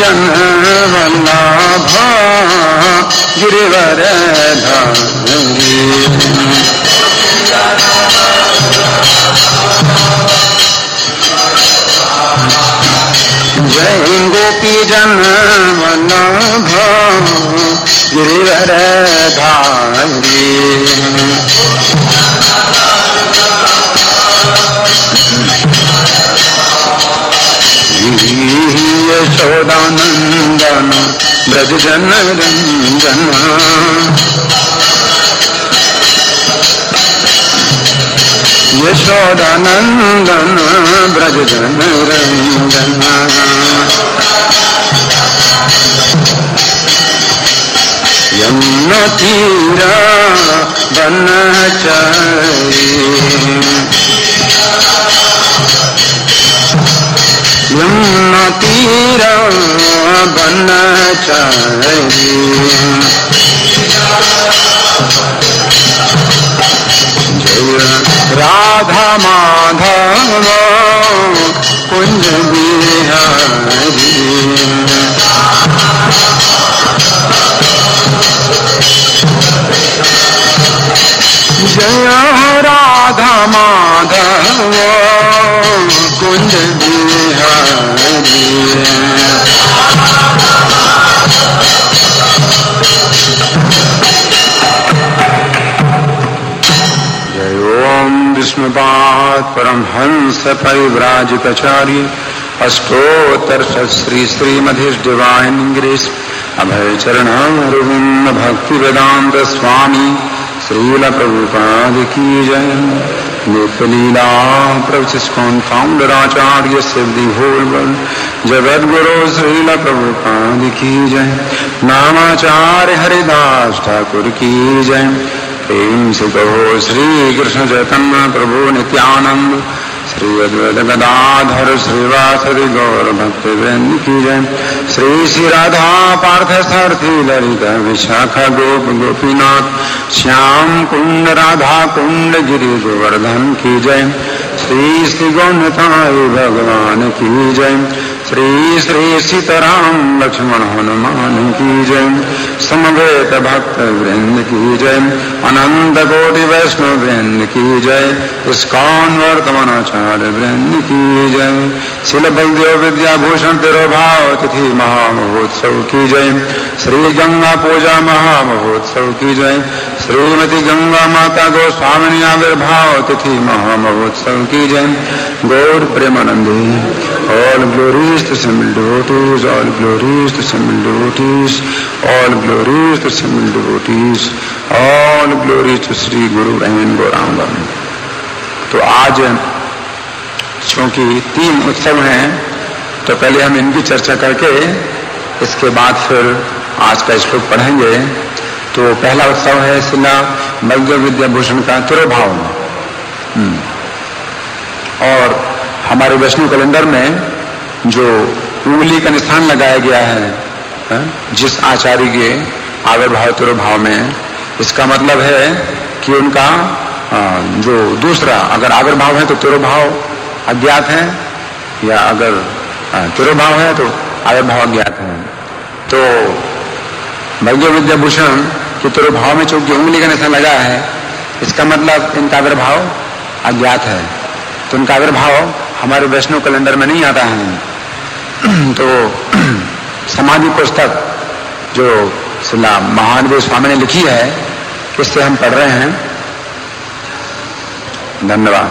जन वल्लभ गिरिवर धारी। जय गोपी जन वल्लभ गिरिवर धारी। यशोदानंदन ब्रज जन रंजन। यशोदानंदन ब्रज जन रंजन। यमुना तीरा बनचरी। यमुना तीरा बनचरी। जय राधा माधव कुंज बिहारी। जय राधा माधव कुंज बिहारी। जय ओम विष्णुपाद परमहंस परिव्राजकाचार्य अष्टोत्तर श्री श्रीमधीश डिवाइन ग्रेस अभय चरणारविंद भक्ति वेदांत स्वामी श्रील प्रभुपाद की जय। गोपलीला प्रभुष्कोन फाउंडर आचार्य सिद्धि होल जगत गुरु श्रील प्रभुपाद की जय। नामाचार्य हरिदास ठाकुर की जय। प्रेम से कहो श्री कृष्ण चैतन्य प्रभु नित्यानंद श्री अद्वैत गदाधर श्रीवासदि गौर भक्त वृंद की जय। श्री श्री राधा पार्थ सारथी ललिता विशाखा गोप गोपीनाथ श्याम कुंड राधा कुंड गिरि गोवर्धन की जय। श्री श्री गौनताय भगवान की जय। श्री श्री सीताराम लक्ष्मण हनुमान की जय। समवेत भक्त वृंद की जय। अनंत कोटि वैष्णव वृंद की जय। इस्कॉन वर्तमानाचार्य वृंद की जय। शिल बलदेव विद्याभूषण तिरुभाव तिथि महामहोत्सव की जय। श्री गंगा पूजा महामहोत्सव की जय। श्रीमती गंगा माता गोस्वामिनी आविर्भाव तिथि महामहोत्सव की जय। गौर प्रेमानंदी all glories to simple devotees, all glories to simple devotees, all glories to simple devotees, all glories to Sri Guru and Gauranga। तो आज चूंकि 3 उत्सव हैं तो पहले हम इनकी चर्चा करके इसके बाद फिर आज का श्लोक पढ़ेंगे। तो पहला उत्सव है शिला बलदेव विद्याभूषण का तिरुभाव। और हमारे वैष्णव कैलेंडर में जो उंगली का निशान लगाया गया है जिस आचार्य के आविर्भाव तिरुभाव में, इसका मतलब है कि उनका जो दूसरा अगर आविर्भाव है तो तिरुभाव अज्ञात है, या अगर तिरुभाव है तो आविर्भाव अज्ञात है। तो बलदेव विद्याभूषण के तिरुभाव में चूंकि उंगली का निशान लगा है, इसका मतलब इनका आविर्भाव अज्ञात है। तो इनका आविर्भाव हमारे वैष्णव कैलेंडर में नहीं आता है। तो समाधि पुस्तक जो शिला महादेव स्वामी ने लिखी है, इससे हम पढ़ रहे हैं। धन्यवाद।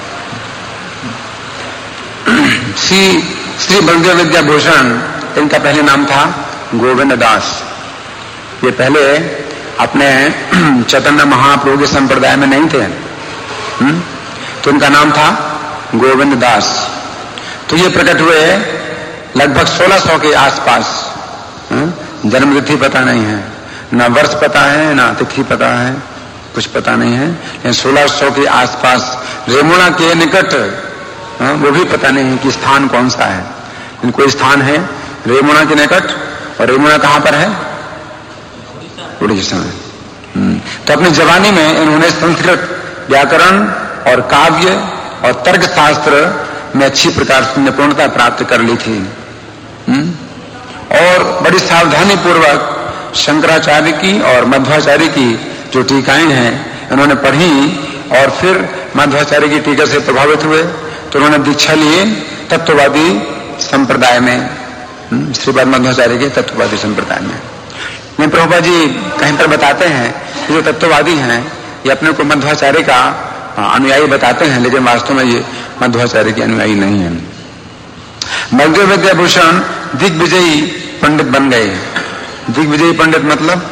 श्री बलदेव विद्याभूषण इनका पहले नाम था गोविंद दास। ये पहले अपने चैतन्य महाप्रभु के संप्रदाय में नहीं थे, तो इनका नाम था गोविंद दास। तो ये प्रकट हुए लगभग 1600 के आसपास। जन्म तिथि पता नहीं है, ना वर्ष पता है, ना तिथि पता है, कुछ पता नहीं है। लेकिन 1600 के आसपास रेमुणा के निकट, वो भी पता नहीं है कि स्थान कौन सा है। कोई स्थान है रेमुणा के निकट, और रेमुणा कहां पर है? उड़ीसा में। तो अपनी जवानी में इन्होंने संस्कृत व्याकरण और काव्य और तर्कशास्त्र में अच्छी प्रकार से निपुणता प्राप्त कर ली थी। और बड़ी सावधानी पूर्वक शंकराचार्य की और मध्वाचार्य की जो टीकाएं हैं इन्होंने पढ़ी और फिर मध्वाचार्य की टीका से प्रभावित हुए तो उन्होंने दीक्षा लिए तत्ववादी संप्रदाय में, श्रीपाद मध्वाचार्य के तत्ववादी संप्रदाय में। प्रभुपाद जी कहीं पर बताते हैं कि जो तत्ववादी हैं ये अपने को मध्वाचार्य का अनुयायी बताते हैं, लेकिन वास्तव में ये मध्वाचार्य के अनुयायी नहीं है। बलदेव विद्याभूषण दिग्विजयी पंडित बन गए। दिग्विजयी पंडित मतलब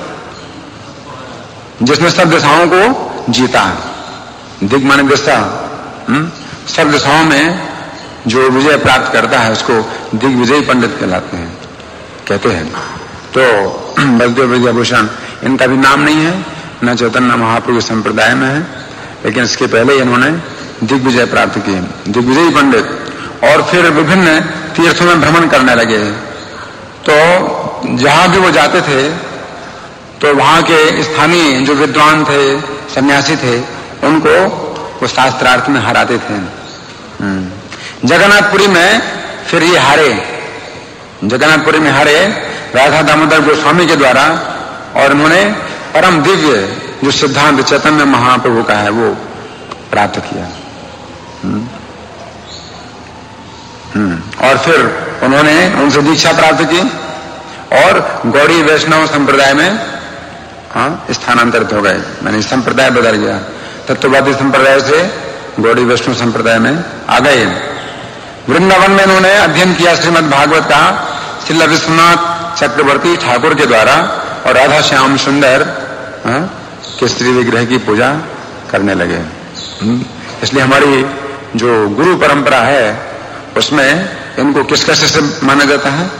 जिसने सब दिशाओं को जीता। दिग माने दिशा, सब दिशाओं में जो विजय प्राप्त करता है उसको दिग्विजयी पंडित कहते हैं। तो बलदेव विद्याभूषण इनका भी नाम नहीं है, न चैतन्य महाप्रभु संप्रदाय में है, लेकिन इसके पहले इन्होंने दिग्विजय प्राप्त किए, दिग्विजयी पंडित। और फिर विभिन्न तीर्थों में भ्रमण करने लगे। तो जहां भी वो जाते थे तो वहां के स्थानीय जो विद्वान थे, सन्यासी थे, उनको वो शास्त्रार्थ में हराते थे। जगन्नाथपुरी में फिर ये हारे, जगन्नाथपुरी में हारे राधा दामोदर गोस्वामी के द्वारा, और उन्होंने परम दिव्य जो सिद्धांत चैतन्य महाप्रभु का है वो प्राप्त किया। और फिर उन्होंने उनसे दीक्षा प्राप्त की और गौड़ी वैष्णव संप्रदाय में स्थानांतरित हो गए, मैंने संप्रदाय बदल गया। तत्ववादी संप्रदाय से गौड़ी वैष्णव संप्रदाय में आ गए। वृंदावन में इन्होंने अध्ययन किया श्रीमद् भागवत का श्रील विश्वनाथ चक्रवर्ती ठाकुर के द्वारा, और राधा श्याम सुंदर के श्री विग्रह की पूजा करने लगे। इसलिए हमारी जो गुरु परंपरा है उसमें इनको किस कैसे से माना जाता है?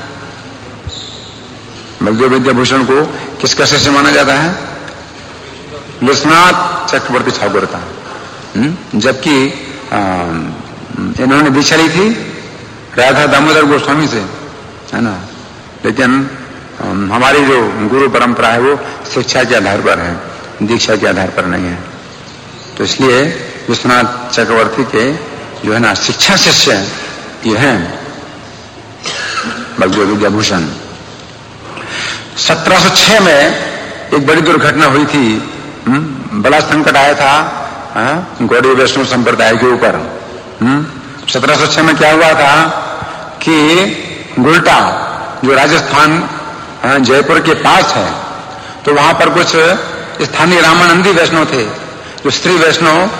बलदेव विद्याभूषण को किस कैसे से माना जाता है? विश्वनाथ चक्रवर्ती ठाकुर का। जबकि इन्होंने दीक्षा ली थी राधा दामोदर गोस्वामी से, है ना, लेकिन हमारी जो गुरु परंपरा है वो शिक्षा के आधार पर है, दीक्षा के आधार पर नहीं है। तो इसलिए विश्वनाथ चक्रवर्ती के जो है ना शिक्षा शिष्य ये हैं बलदेव विद्याभूषण। 1706 में एक बड़ी दुर्घटना हुई थी, बड़ा संकट आया था गौड़ी वैष्णव संप्रदाय के ऊपर। 1706 में क्या हुआ था कि गुलटा जो राजस्थान जयपुर के पास है, तो वहां पर कुछ स्थानीय रामानंदी वैष्णव थे, जो स्त्री वैष्णव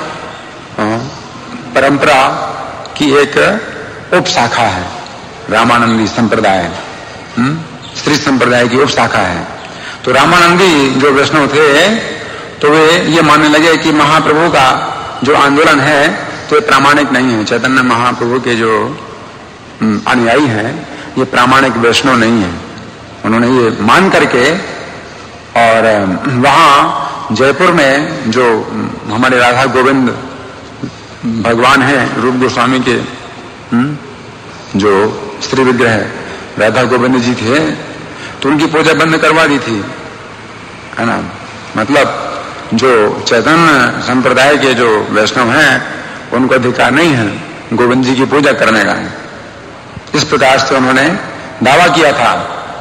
परंपरा की एक उप शाखा है। रामानंदी संप्रदाय स्त्री संप्रदाय की उप शाखा है। तो रामानंदी जो वैष्णव थे तो वे ये मानने लगे कि महाप्रभु का जो आंदोलन है तो ये प्रामाणिक नहीं है, चैतन्य महाप्रभु के जो अनुयायी हैं ये प्रामाणिक वैष्णव नहीं है। उन्होंने ये मान करके, और वहां जयपुर में जो हमारे राधा गोविंद भगवान हैं, रूप गोस्वामी के जो श्री विग्रह राधा गोविंद जी थे, तो उनकी पूजा बंद करवा दी थी, है ना। मतलब जो चैतन्य संप्रदाय के जो वैष्णव हैं उनको अधिकार नहीं है गोविंद जी की पूजा करने का। इस प्रकार से उन्होंने दावा किया था।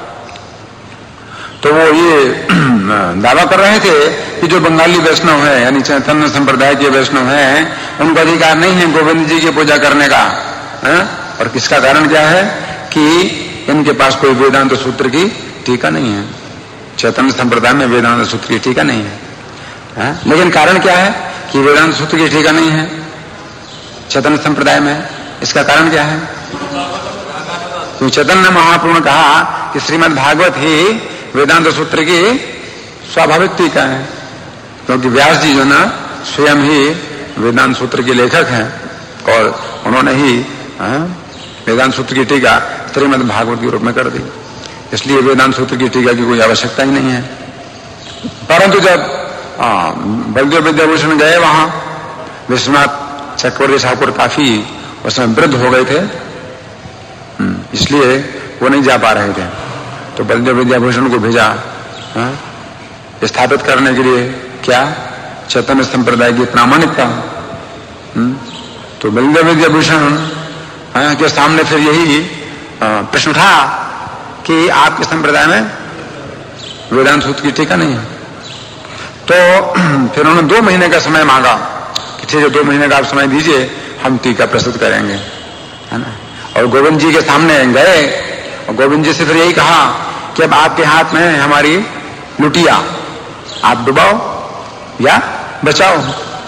तो वो ये दावा कर रहे थे कि जो बंगाली वैष्णव है यानी चैतन्य संप्रदाय के वैष्णव हैं उनको अधिकार नहीं है गोविंद जी की पूजा करने का, है? और किसका कारण क्या है कि इनके पास कोई वेदांत सूत्र की टीका नहीं है। चैतन्य संप्रदाय में वेदांत सूत्र की टीका नहीं है, लेकिन कारण क्या है कि वेदांत सूत्र की टीका नहीं है चैतन्य संप्रदाय में? इसका कारण क्या है? तो चैतन्य महाप्रभु ने कहा कि श्रीमद् भागवत ही वेदांत सूत्र की स्वाभाविक टीका है, क्योंकि व्यास जी जो ना स्वयं ही वेदांत सूत्र के लेखक हैं और उन्होंने ही वेदांत सूत्र की टीका श्रीमद् भागवत के रूप में कर दी। इसलिए वेदांत सूत्र की टीका की कोई आवश्यकता ही नहीं है। परंतु जब बलदेव विद्याभूषण गए वहां, विश्वनाथ चक्रवर्ती ठाकुर काफी उसमें वृद्ध हो गए थे, इसलिए वो नहीं जा पा रहे थे। तो बलदेव विद्याभूषण को भेजा स्थापित करने के लिए क्या चैतन्य संप्रदाय की प्रामाणिकता। तो बलदेव विद्याभूषण के सामने फिर यही प्रश्न उठा कि आपके संप्रदाय में वेदांत सूत्र की टीका नहीं है। तो फिर उन्होंने 2 महीने का समय मांगा कि ठीक है 2 महीने का आप समय दीजिए, हम टीका प्रस्तुत करेंगे, है ना। और गोविंद जी के सामने गए और गोविंद जी से फिर यही कहा कि अब आपके हाथ में है हमारी लुटिया, आप डुबाओ या बचाओ।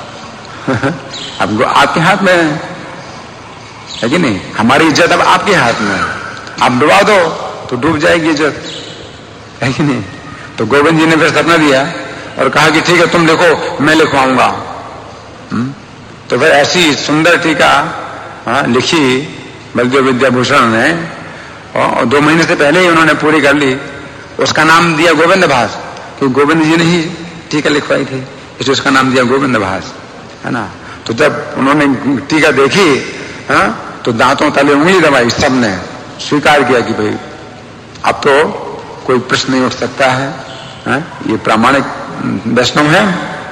अब आपके हाथ में है कि नहीं, हमारी इज्जत अब आपके हाथ में है, आप डुबा दो तो डूब जाएगी इज्जत, है कि नहीं। तो गोविंद जी ने फिर सपना दिया और कहा कि ठीक है तुम लिखो, मैं लिखवाऊंगा। तो फिर ऐसी सुंदर टीका लिखी बलदेव विद्याभूषण ने, और 2 महीने से पहले ही उन्होंने पूरी कर ली। उसका नाम दिया गोविंद भास, क्योंकि गोविंद जी ने ही टीका लिखवाई थी, इसलिए उसका नाम दिया गोविंद भास, है ना। तो जब उन्होंने टीका देखी तो दांतों तले उंगली दबाई, सबने स्वीकार किया कि भाई अब तो कोई प्रश्न नहीं उठ सकता है, ये प्रामाणिक वैष्णव है।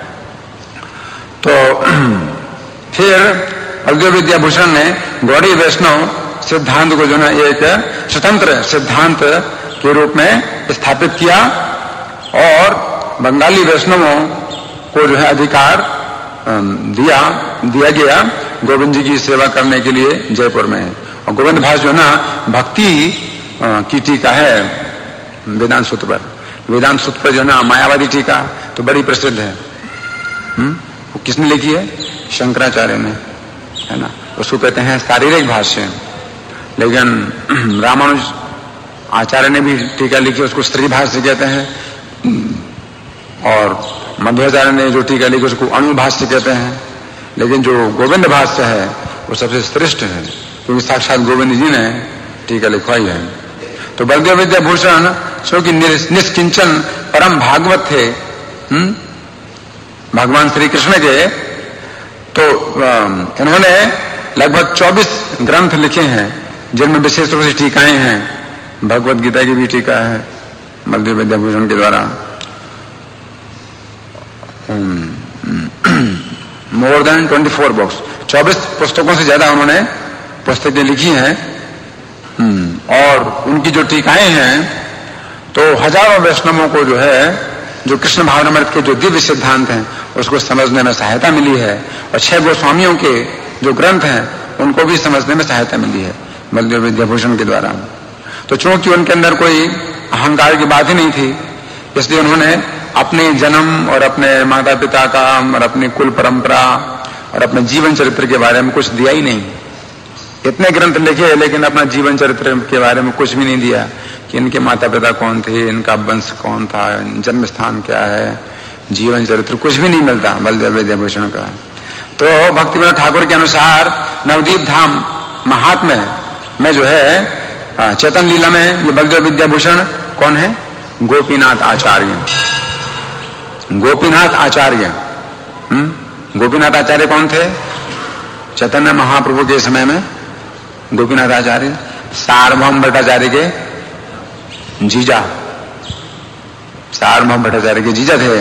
तो फिर बलदेव विद्याभूषण ने गौड़ी वैष्णव सिद्धांत को जो है एक स्वतंत्र सिद्धांत के रूप में स्थापित किया और बंगाली वैष्णवों को जो है अधिकार दिया गया गोविंद जी की सेवा करने के लिए जयपुर में। और गोविंद भास जो है ना भक्ति की टीका है वेदांत सूत्र पर। वेदांत सूत्र पर जो है ना मायावादी टीका तो बड़ी प्रसिद्ध है। वो किसने लिखी है? शंकराचार्य ने, है ना। उसको कहते हैं शारीरिक भाष्य। लेकिन रामानुज आचार्य ने भी टीका लिखी, उसको स्त्री भाष्य कहते हैं। और मध्वाचार्य ने जो टीका लिखी उसको अणु भाष्य कहते हैं। लेकिन जो गोविंद भाष्य है वो सबसे श्रेष्ठ है, क्योंकि साक्षात गोविंद जी ने टीका लिखवाई है। तो बलदेव विद्याभूषण क्योंकि निष्किंचन परम भागवत थे भगवान श्री कृष्ण के, तो इन्होंने लगभग 24 ग्रंथ लिखे हैं जिनमें विशेष रूप से टीकाएं हैं। भगवत गीता की भी टीका है बलदेव विद्याभूषण के द्वारा। मोर देन 24 बुक्स, 24 पुस्तकों से ज्यादा उन्होंने पुस्तकें लिखी हैं। और उनकी जो टीकाएं हैं तो हजारों वैष्णवों को जो है जो कृष्ण भावनामृत के जो दिव्य सिद्धांत हैं उसको समझने में सहायता मिली है। और 6 गोस्वामियों के जो ग्रंथ हैं उनको भी समझने में सहायता मिली है बलदेव विद्याभूषण के द्वारा। तो चूंकि उनके अंदर कोई अहंकार की बात ही नहीं थी, इसलिए उन्होंने अपने जन्म और अपने माता पिता का और अपनी कुल परंपरा और अपने जीवन चरित्र के बारे में कुछ दिया ही नहीं। इतने ग्रंथ लिखे लेकिन अपना जीवन चरित्र के बारे में कुछ भी नहीं दिया कि इनके माता पिता कौन थे, इनका वंश कौन था, जन्म स्थान क्या है, जीवन चरित्र कुछ भी नहीं मिलता बलदेव विद्याभूषण का। तो भक्तिविनोद ठाकुर के अनुसार नवदीप धाम महात्म्य में जो है चेतन लीला में ये बलदेव विद्याभूषण कौन है? गोपीनाथ आचार्य। गोपीनाथ आचार्य गोपीनाथ आचार्य कौन थे? चैतन्य महाप्रभु के समय में गोपीनाथ आचार्य सार्वभौम भट्टाचार्य के जीजा, सार्वभौम भट्टाचार्य के जीजा थे।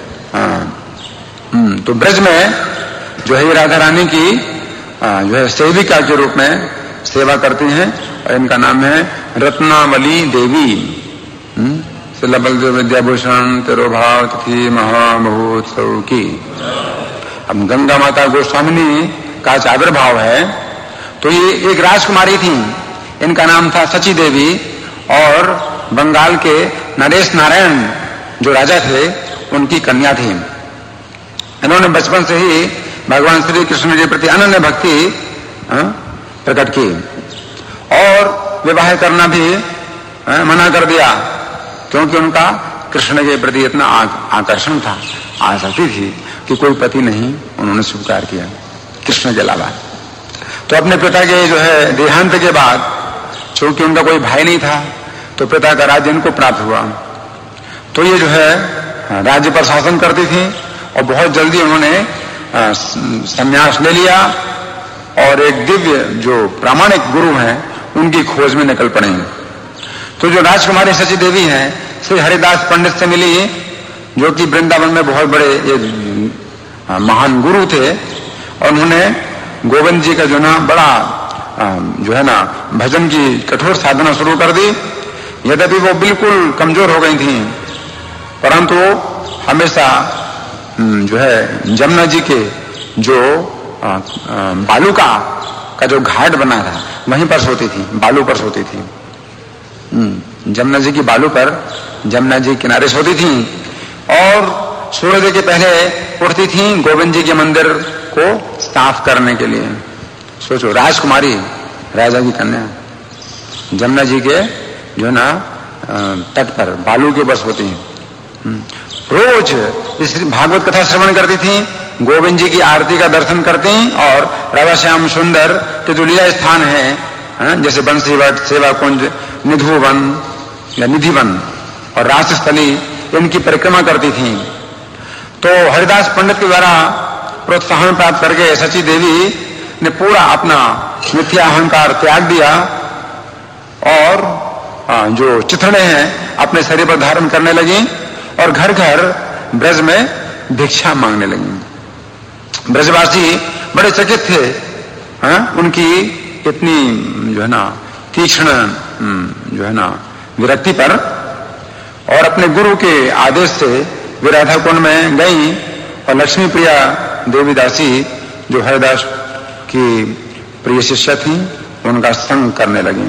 तो ब्रज में जो है राधा रानी की जो है सेविका के रूप में सेवा करती हैं और इनका नाम है रत्नावली देवी। श्रील बलदेव विद्याभूषण तिरुभाव तिथि महामहोत्सव की। अब गंगा माता गोस्वामिनी का आविर्भाव है। तो ये एक राजकुमारी थी, इनका नाम था सची देवी और बंगाल के नरेश नारायण जो राजा थे उनकी कन्या थी। इन्होंने बचपन से ही भगवान श्री कृष्ण के प्रति अनन्य भक्ति प्रकट की और विवाह करना भी मना कर दिया, क्योंकि उनका कृष्ण के प्रति इतना आकर्षण था, आसक्ति थी कि कोई पति नहीं उन्होंने स्वीकार किया कृष्ण के अलावा। तो अपने पिता के जो है देहांत के बाद चूंकि उनका कोई भाई नहीं था तो पिता का राज्य इनको प्राप्त हुआ। तो ये जो है राज्य पर शासन करती थी और बहुत जल्दी उन्होंने संन्यास ले लिया और एक दिव्य जो प्रामाणिक गुरु हैं उनकी खोज में निकल पड़े। तो जो राजकुमारी सची देवी हैं श्री हरिदास पंडित से मिली, जो कि वृंदावन में बहुत बड़े एक महान गुरु थे और उन्होंने गोविंद जी का जो ना बड़ा जो है ना भजन की कठोर साधना शुरू कर दी। यद्यपि वो बिल्कुल कमजोर हो गई थी, परंतु हमेशा जो है जमुना जी के जो बालू का जो घाट बना था वहीं पर सोती थी, बालू पर सोती थी। जमुना जी की बालू पर, जमुना जी किनारे सोती थी और सूर्योदय के पहले उठती थी गोविंद जी के मंदिर को साफ करने के लिए। सोचो, राजकुमारी, राजा की कन्या जमुना जी के जो ना तट पर बालू के ऊपर सोती हैं। रोज इस भागवत कथा श्रवण करती थी, गोविंद जी की आरती का दर्शन करती और राधा श्याम सुंदर के जो लीला स्थान है, जैसे बंसीवट, सेवा कुंज, निधुवन या निधिवन और रासस्थली, इनकी परिक्रमा करती थी। तो हरिदास पंडित के द्वारा प्रोत्साहन प्राप्त करके सची देवी ने पूरा अपना मिथ्या अहंकार त्याग दिया और जो चिथड़े हैं अपने शरीर पर धारण करने लगी और घर घर ब्रज में भिक्षा मांगने लगी। ब्रजवासी बड़े चकित थे उनकी इतनी जो है ना तीक्ष्ण जो है ना विरक्ति पर, और अपने गुरु के आदेश से वे राधा कुंड में गई और लक्ष्मी प्रिया देवी दासी जो हरिदास की प्रिय शिष्य थी उनका संग करने लगी।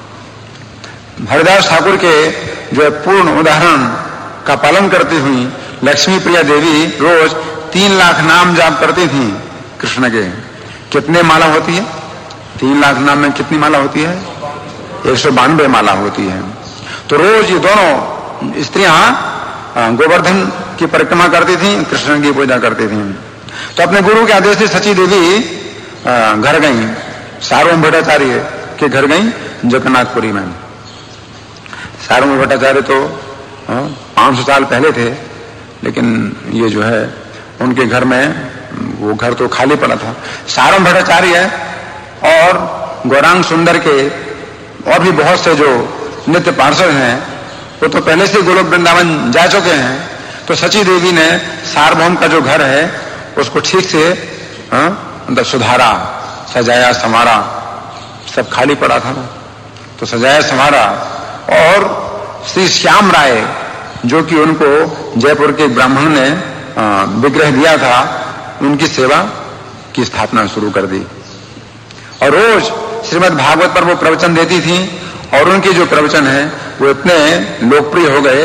हरिदास ठाकुर के जो पूर्ण उदाहरण का पालन करती हुई लक्ष्मी प्रिया देवी रोज 3 लाख नाम जाप करती थी कृष्ण के। कितने माला होती है? 3 लाख नाम में कितनी माला होती है? 192 माला होती है। तो रोज ये दोनों स्त्रियां गोवर्धन की परिक्रमा करती थी, कृष्ण की पूजा करती थी। तो अपने गुरु के आदेश से सची देवी घर गई, सार्वभौम भट्टाचार्य के घर गई जगन्नाथपुरी में। सार्वभौम भट्टाचार्य तो 500 साल पहले थे, लेकिन ये जो है उनके घर में वो घर तो खाली पड़ा था। सार्वभौम भट्टाचार्य और गौरांग सुंदर के और भी बहुत से जो नित्य पार्षद हैं वो तो पहले से गोलोक वृंदावन जा चुके हैं। तो सची देवी ने सार्वभौम का जो घर है उसको ठीक से मतलब सुधारा, सजाया संवारा। सब खाली पड़ा था तो सजाया संवारा, और श्री श्याम राय जो कि उनको जयपुर के ब्राह्मण ने विग्रह दिया था, उनकी सेवा की स्थापना शुरू कर दी। और रोज श्रीमद् भागवत पर वो प्रवचन देती थी और उनके जो प्रवचन है वो इतने लोकप्रिय हो गए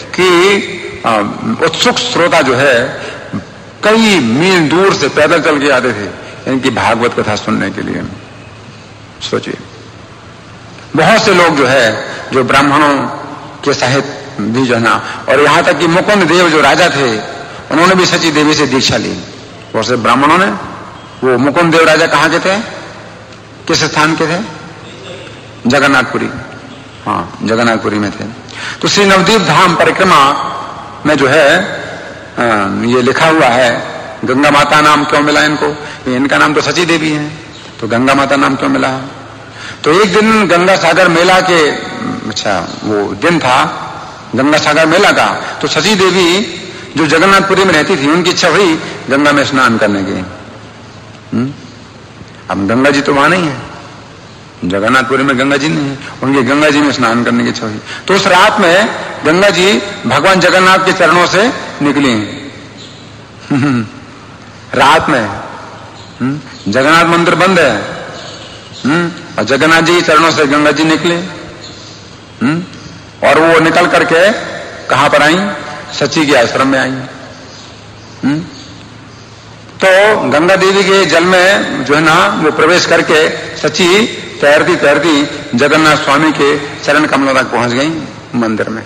कि उत्सुक श्रोता जो है कई मील दूर से पैदल चल के आते थे इनकी भागवत कथा सुनने के लिए। सोचिए, बहुत से लोग जो है जो ब्राह्मणों के सहित भी जो है ना, और यहां तक कि मुकुंद देव जो राजा थे उन्होंने भी सची देवी से दीक्षा ली। बहुत से ब्राह्मणों ने, वो मुकुंद देव राजा कहां के थे, किस स्थान के थे? जगन्नाथपुरी। हाँ, जगन्नाथपुरी में थे। तो श्री नवदीप धाम परिक्रमा में जो है ये लिखा हुआ है, गंगा माता नाम क्यों मिला इनको? इनका नाम तो सची देवी है, तो गंगा माता नाम क्यों मिला? तो एक दिन गंगा सागर मेला के, अच्छा वो दिन था गंगा सागर मेला का, तो सची देवी जो जगन्नाथपुरी में रहती थी उनकी इच्छा हुई गंगा में स्नान करने की। अब गंगा जी तो वहां नहीं है, जगन्नाथपुरी में गंगा जी नहीं है, उनकी गंगा जी में स्नान करने की इच्छा हुई। तो उस रात में गंगा जी भगवान जगन्नाथ के चरणों से निकली रात में। जगन्नाथ मंदिर बंद है और जगन्नाथ जी के चरणों से गंगा जी निकले। और वो निकल करके कहां पर आई? सची के आश्रम में आई। तो गंगा देवी के जल में जो है ना वो प्रवेश करके सची तैरती तैरती जगन्नाथ स्वामी के चरण कमलों तक पहुंच गई मंदिर में।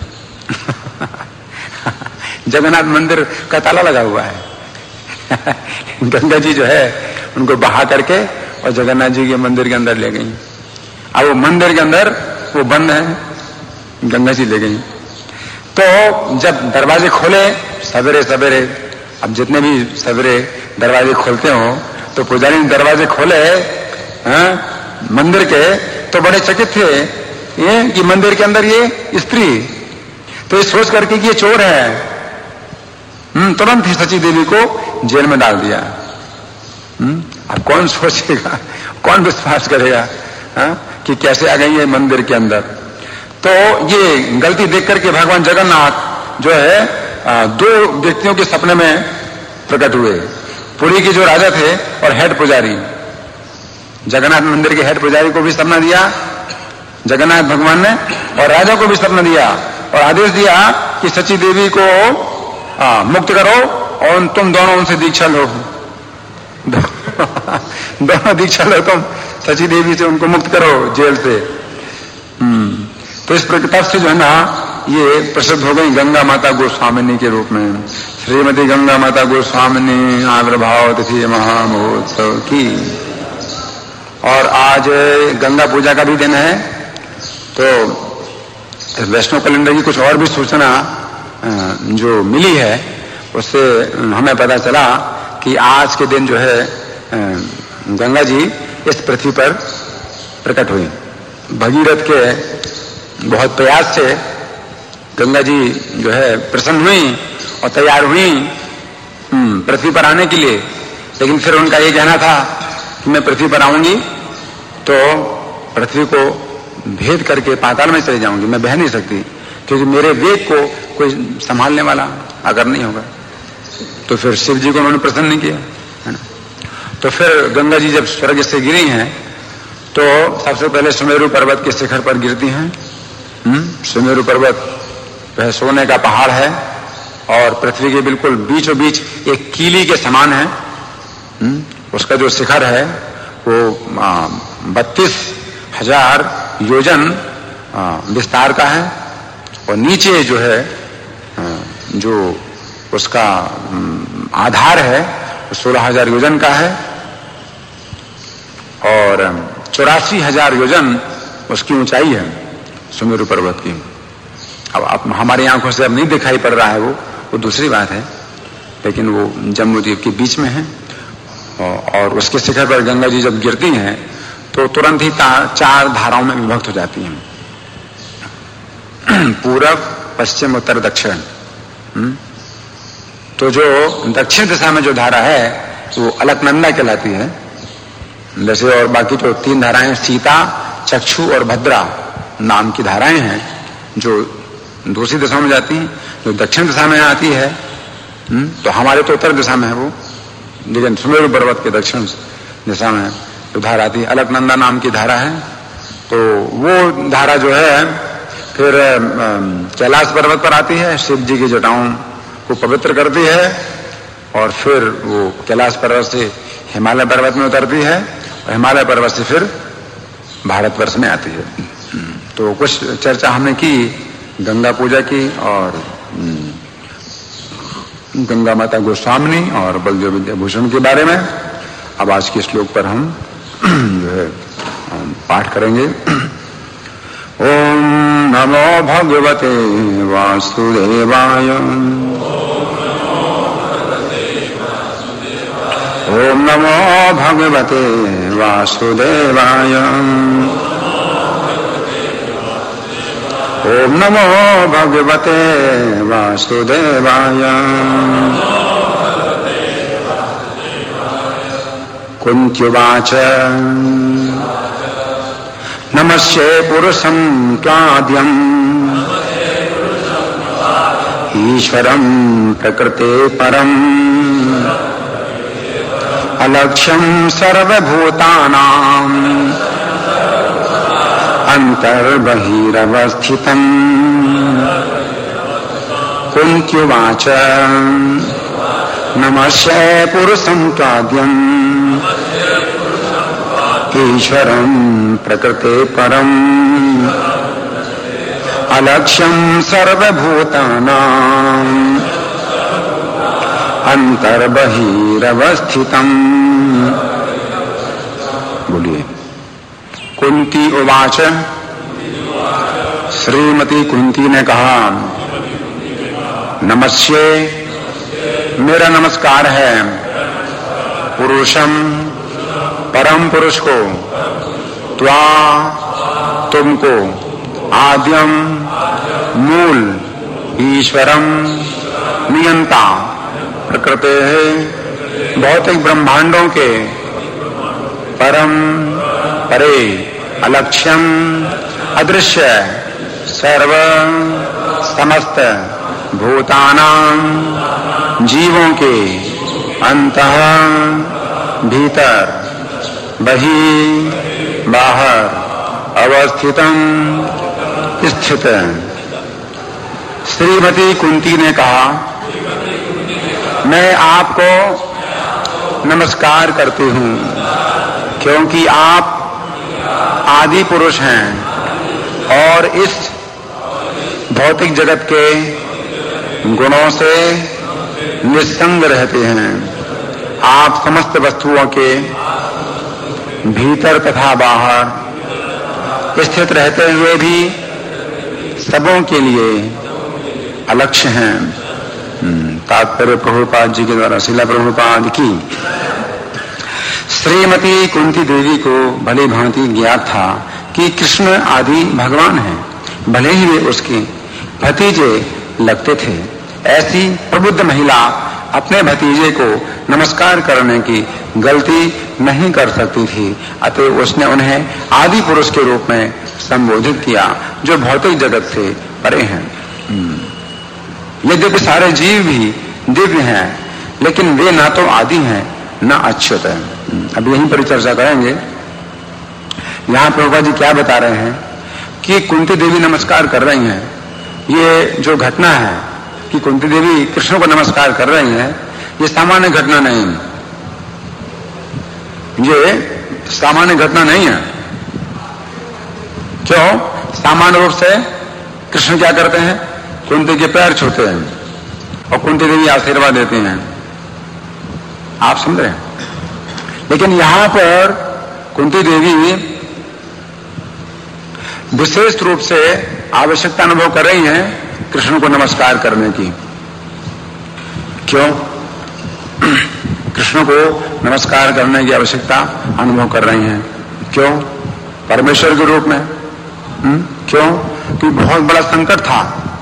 जगन्नाथ मंदिर का ताला लगा हुआ है। गंगा जी जो है उनको बहा करके और जगन्नाथ जी के मंदिर के अंदर ले गई। अब वो मंदिर के अंदर वो बंद है, गंगा जी ले गई। तो जब दरवाजे खोले सवेरे सवेरे, अब जितने भी सवेरे दरवाजे खोलते हो, तो पुजारी ने दरवाजे खोले मंदिर के, तो बड़े चकित थे ये कि मंदिर के अंदर ये स्त्री। तो ये सोच करके कि ये चोर है, तुरंत ही सची देवी को जेल में डाल दिया। अब कौन सोचेगा, कौन विश्वास करेगा कि कैसे आ गई है मंदिर के अंदर? तो ये गलती देख करके भगवान जगन्नाथ जो है दो व्यक्तियों के सपने में प्रकट हुए। पुरी के जो राजा थे और हेड पुजारी, जगन्नाथ मंदिर के हेड पुजारी को भी सपना दिया जगन्नाथ भगवान ने, और राजा को भी सपना दिया और आदेश दिया कि सची देवी को मुक्त करो और तुम दोनों उनसे दीक्षा लो। दोनों दीक्षा लो, तुम सची देवी से उनको मुक्त करो जेल से। तो इस प्रकार से जो है ना ये प्रसिद्ध हो गई गंगा माता गोस्वामिनी के रूप में। श्रीमती गंगा माता गोस्वामिनी आविर्भाव तिथि महामहोत्सव की। और आज गंगा पूजा का भी दिन है। तो वैष्णव कैलेंडर की कुछ और भी सूचना जो मिली है उससे हमें पता चला कि आज के दिन जो है गंगा जी इस पृथ्वी पर प्रकट हुई। भगीरथ के बहुत प्रयास से गंगा जी जो है प्रसन्न हुई और तैयार हुई पृथ्वी पर आने के लिए। लेकिन फिर उनका ये कहना था कि मैं पृथ्वी पर आऊंगी तो पृथ्वी को भेद करके पाताल में चले जाऊंगी, मैं बह नहीं सकती, क्योंकि मेरे वेग को कोई संभालने वाला अगर नहीं होगा। तो फिर शिव जी को उन्होंने प्रसन्न नहीं किया, है ना। तो फिर गंगा जी जब स्वर्ग से गिरी हैं तो सबसे पहले सुमेरु पर्वत के शिखर पर गिरती हैं। सुमेरु पर्वत वह सोने का पहाड़ है और पृथ्वी के बिल्कुल बीचों बीच एक कीली के समान है। उसका जो शिखर है वो 32,000 योजन विस्तार का है और नीचे जो है जो उसका आधार है वो 16,000 योजन का है और 84,000 योजन उसकी ऊंचाई है सुमेरु पर्वत की। अब हमारी आंखों से अब नहीं दिखाई पड़ रहा है वो दूसरी बात है, लेकिन वो जम्मू द्वीप के बीच में है। और उसके शिखर पर गंगा जी जब गिरती हैं तो तुरंत ही 4 धाराओं में विभक्त हो जाती हैं, पूरब, पश्चिम, उत्तर, दक्षिण। तो जो दक्षिण दिशा में जो धारा है वो अलकनंदा कहलाती है। जैसे और बाकी जो 3 धाराएं सीता, चक्षु और भद्रा नाम की धाराएं हैं जो दूसरी दिशा में जाती हैं। जो दक्षिण दिशा में आती है तो हमारे तो उत्तर दिशा में है वो, लेकिन सुमेरु पर्वत के दक्षिण दिशा में जो धारा आती है अलकनंदा नाम की धारा है। तो वो धारा जो है फिर कैलाश पर्वत पर आती है, शिव जी की जटाओं को पवित्र करती है और फिर वो कैलाश पर्वत से हिमालय पर्वत में उतरती है और हिमालय पर्वत से फिर भारतवर्ष में आती है। तो कुछ चर्चा हमने की गंगा पूजा की और गंगा माता गोस्वामिनी और बलदेव विद्याभूषण के बारे में। अब आज के श्लोक पर हम जो है पाठ करेंगे। ओम नमो भगवते वासुदेवाय। ओम नमो भगवते वासुदेवाय। ओम नमो भगवते वासुदेवाय। कुन्त्युवाच नमस्ये पुरुषं त्वाद्यम् ईश्वरं प्रकृते परम् अलक्ष्यं सर्वभूतानां अन्तर्बहिरवस्थितम्। कुन्त्युवाच नमस्ये पुरुषं त्वाद्यम् ईश्वरं प्रकृते परम् अलक्ष्यं सर्वभूतानां अन्तर्बहिरवस्थितम्। बोलिए। कुंती उवाच। श्रीमती कुंती ने कहा नमस्ये, मेरा नमस्कार है पुरुषम, परम पुरुष को, त्वा तुमको, आद्यम मूल, ईश्वरम नियंता, प्रकृते है भौतिक ब्रह्मांडों के, परम परे, अलक्ष्यम अदृश्य, सर्व समस्त भूतानां जीवों के अंतः भीतर बहि बाहर अवस्थितम स्थित। श्रीमती कुंती ने कहा, मैं आपको नमस्कार करती हूं क्योंकि आप आदि पुरुष हैं और इस भौतिक जगत के गुणों से निस्संग रहते हैं। आप समस्त वस्तुओं के भीतर तथा बाहर स्थित रहते हुए भी सबों के लिए अलक्ष्य हैं। तात्पर्य प्रभुपाद जी के द्वारा शिला प्रभुपाद की। श्रीमती कुंती देवी को भली भांति ज्ञात था कि कृष्ण आदि भगवान हैं, भले ही वे उसके भतीजे लगते थे। ऐसी प्रबुद्ध महिला अपने भतीजे को नमस्कार करने की गलती नहीं कर सकती थी, अतः उसने उन्हें आदि पुरुष के रूप में संबोधित किया जो भौतिक जगत से परे हैं। यद्यपि सारे जीव भी दिव्य हैं, लेकिन वे ना तो आदि हैं न अच्युत है। अब यहीं पर चर्चा करेंगे। यहां प्रभुपाद जी क्या बता रहे हैं कि कुंती देवी नमस्कार कर रही हैं। ये जो घटना है कि कुंती देवी कृष्ण को नमस्कार कर रही हैं, ये सामान्य घटना नहीं है। ये सामान्य घटना नहीं है। क्यों? सामान्य रूप से कृष्ण क्या करते हैं? कुंती के पैर छूते हैं और कुंती देवी आशीर्वाद देती हैं। आप समझ रहे हैं? लेकिन यहां पर कुंती देवी विशेष रूप से आवश्यकता अनुभव कर रही हैं कृष्ण को नमस्कार करने की। क्यों? कृष्ण को नमस्कार करने की आवश्यकता अनुभव कर रही हैं। क्यों? परमेश्वर के रूप में। क्यों? कि बहुत बड़ा संकट था।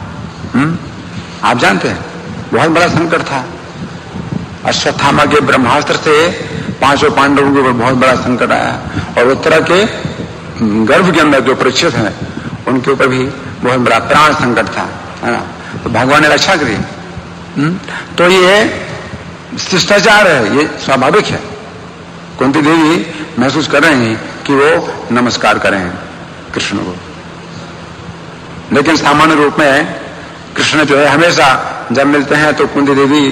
आप जानते हैं, बहुत बड़ा संकट था। अश्वत्थामा के ब्रह्मास्त्र से पांचों पांडवों के ऊपर बहुत बड़ा संकट आया और उत्तरा के गर्भ के अंदर जो परीक्षित हैं उनके ऊपर भी बहुत बड़ा प्राण संकट था, है ना। तो भगवान ने रक्षा करी। तो ये शिष्टाचार है, ये स्वाभाविक है। कुंती देवी महसूस कर रहे हैं कि वो नमस्कार करें कृष्ण को। लेकिन सामान्य रूप में कृष्ण जो है हमेशा जब मिलते हैं तो कुंती देवी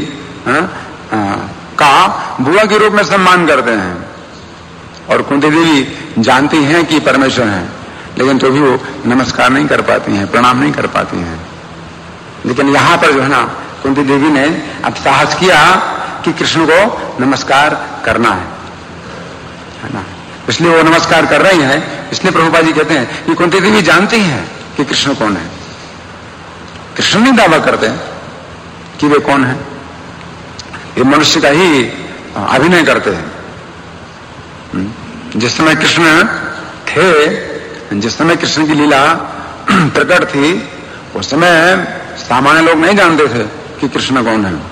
का बुआ के रूप में सम्मान करते हैं और कुंती देवी जानती हैं कि परमेश्वर हैं, लेकिन तो भी वो नमस्कार नहीं कर पाती हैं, प्रणाम नहीं कर पाती हैं। लेकिन यहां पर जो है ना, कुंती देवी ने अब साहस किया कि कृष्ण को नमस्कार करना है ना। इसलिए वो नमस्कार कर रही हैं। इसलिए प्रभुपाद जी कहते हैं कि कुंती देवी जानती हैं कि कृष्ण कौन है। कृष्ण नहीं दावा करते कि वे कौन है, ये मनुष्य का ही अभिनय करते हैं। जिस समय कृष्ण थे, जिस समय कृष्ण की लीला प्रकट थी, उस समय सामान्य लोग नहीं जानते थे कि कृष्ण कौन है।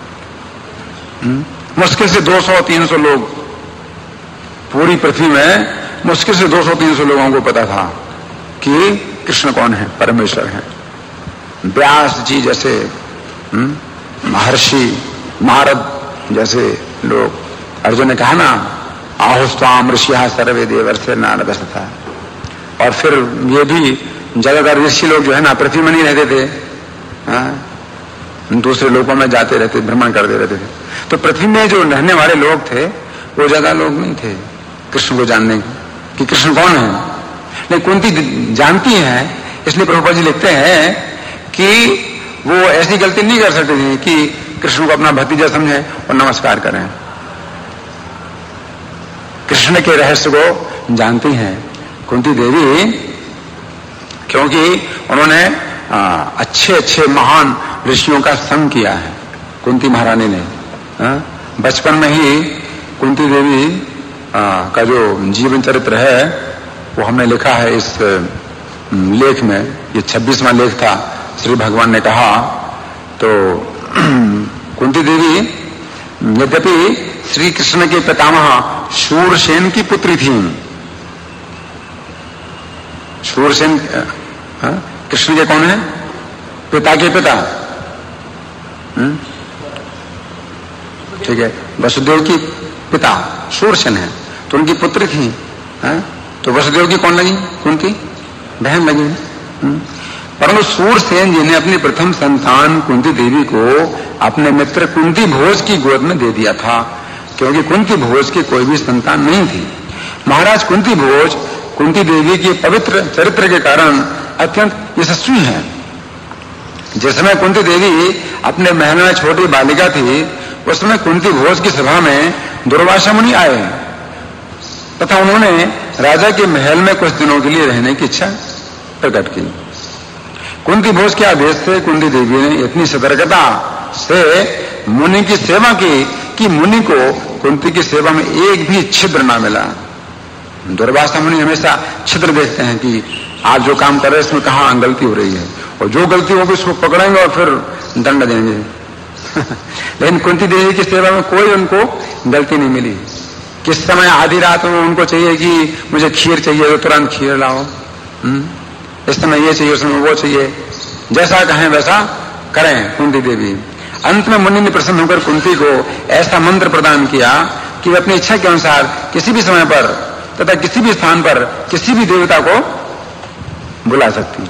मुश्किल से 200-300 लोग, पूरी पृथ्वी में मुश्किल से 200-300 लोगों को पता था कि कृष्ण कौन है, परमेश्वर है। व्यास जी जैसे महर्षि, नारद जैसे लोग, अर्जुन ने कहा ना, आहुस्वाम ऋषिया सर्वे देवर्षि नारद था। और फिर ये भी ज्यादातर ऋषि लोग जो है ना पृथ्वी में नहीं रहते थे, दूसरे लोगों में जाते रहते, भ्रमण करते रहते थे। तो पृथ्वी में जो रहने वाले लोग थे वो ज्यादा लोग नहीं थे कृष्ण को जानने कि कृष्ण कौन है। लेकिन कुंती जानती है, इसलिए प्रभुपाद जी लिखते हैं कि वो ऐसी गलती नहीं कर सकती थी कि कृष्ण को अपना भतीजा समझे और नमस्कार करें। कृष्ण के रहस्य को जानती हैं कुंती देवी, क्योंकि उन्होंने अच्छे अच्छे महान ऋषियों का संग किया है। कुंती महारानी ने बचपन में ही कुंती देवी का जो जीवन चरित्र है वो हमने लिखा है इस लेख में। ये 26वां लेख था। श्री भगवान ने कहा तो कुंती देवी यद्यपि श्री कृष्ण के पितामह शूरसेन की पुत्री थी। शूरसेन कृष्ण के कौन है? पिता के पिता। ठीक है, वसुदेव की पिता शूरसेन है, तो उनकी पुत्री थी, तो वसुदेव की कौन लगी? कुंती बहन लगी। परंतु शूरसेन जी ने अपनी प्रथम संतान कुंती देवी को अपने मित्र कुंती भोज की गोद में दे दिया था, क्योंकि कुंती भोज की कोई भी संतान नहीं थी। महाराज कुंती भोज कुंती देवी के पवित्र चरित्र के कारण अत्यंत यशस्वी है। जिस समय कुंती देवी अपने महल में छोटी बालिका थी, उस समय कुंती भोज की सभा में दुर्वासा मुनि आए तथा उन्होंने राजा के महल में कुछ दिनों के लिए रहने की इच्छा प्रकट की। कुंती भोज के आदेश से कुंती देवी ने इतनी सतर्कता से मुनि की सेवा की कि मुनि को कुंती की सेवा में एक भी छिद्र ना मिला। दुर्वासा मुनि हमेशा छिद्र देखते हैं कि आप जो काम कर रहे हैं इसमें कहां गलती हो रही है, और जो गलती होगी उसको पकड़ेंगे और फिर दंड देंगे। लेकिन कुंती देवी की सेवा में कोई उनको गलती नहीं मिली। किस समय आधी रात में उनको चाहिए कि मुझे खीर चाहिए तो तुरंत खीर लाओ, इस समय ये चाहिए, उस समय वो चाहिए, जैसा कहें वैसा करें कुंती देवी। अंत में मुनि ने प्रसन्न होकर कुंती को ऐसा मंत्र प्रदान किया कि वे अपनी इच्छा के अनुसार किसी भी समय पर तथा किसी भी स्थान पर किसी भी देवता को बुला सकती।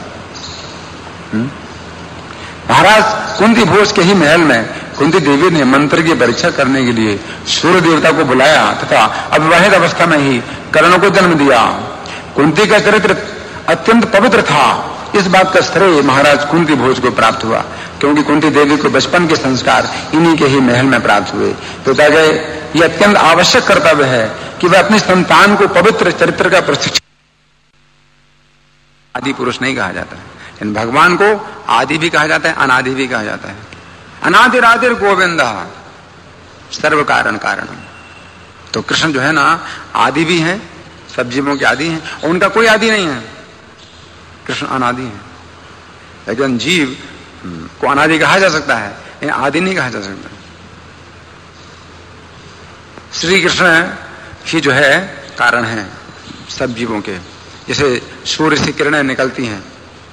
महाराज कुंती भोज के ही महल में कुंती देवी ने मंत्र की परीक्षा करने के लिए सूर्य देवता को बुलाया तथा अविवाहित अवस्था में ही कर्ण को जन्म दिया। कुंती का चरित्र अत्यंत पवित्र था, इस बात का श्रेय महाराज कुंती भोज को प्राप्त हुआ, क्योंकि कुंती देवी को बचपन के संस्कार इन्हीं के ही महल में प्राप्त हुए। पिता के यह अत्यंत आवश्यक कर्तव्य है कि वह अपनी संतान को पवित्र चरित्र का प्रशिक्षण। आदि पुरुष नहीं कहा जाता है, लेकिन भगवान को आदि भी कहा जाता है, अनादि भी कहा जाता है। अनादिरादिर गोविंदा सर्व कारण कारणम। तो कृष्ण जो है ना आदि भी है, सब जीवों के आदि हैं, और उनका कोई आदि नहीं है। कृष्ण अनादि है, लेकिन जीव को अनादि कहा जा सकता है, लेकिन आदि नहीं कहा जा सकता। श्री कृष्ण ही जो है कारण है सब जीवों के। जैसे सूर्य से किरणें निकलती हैं,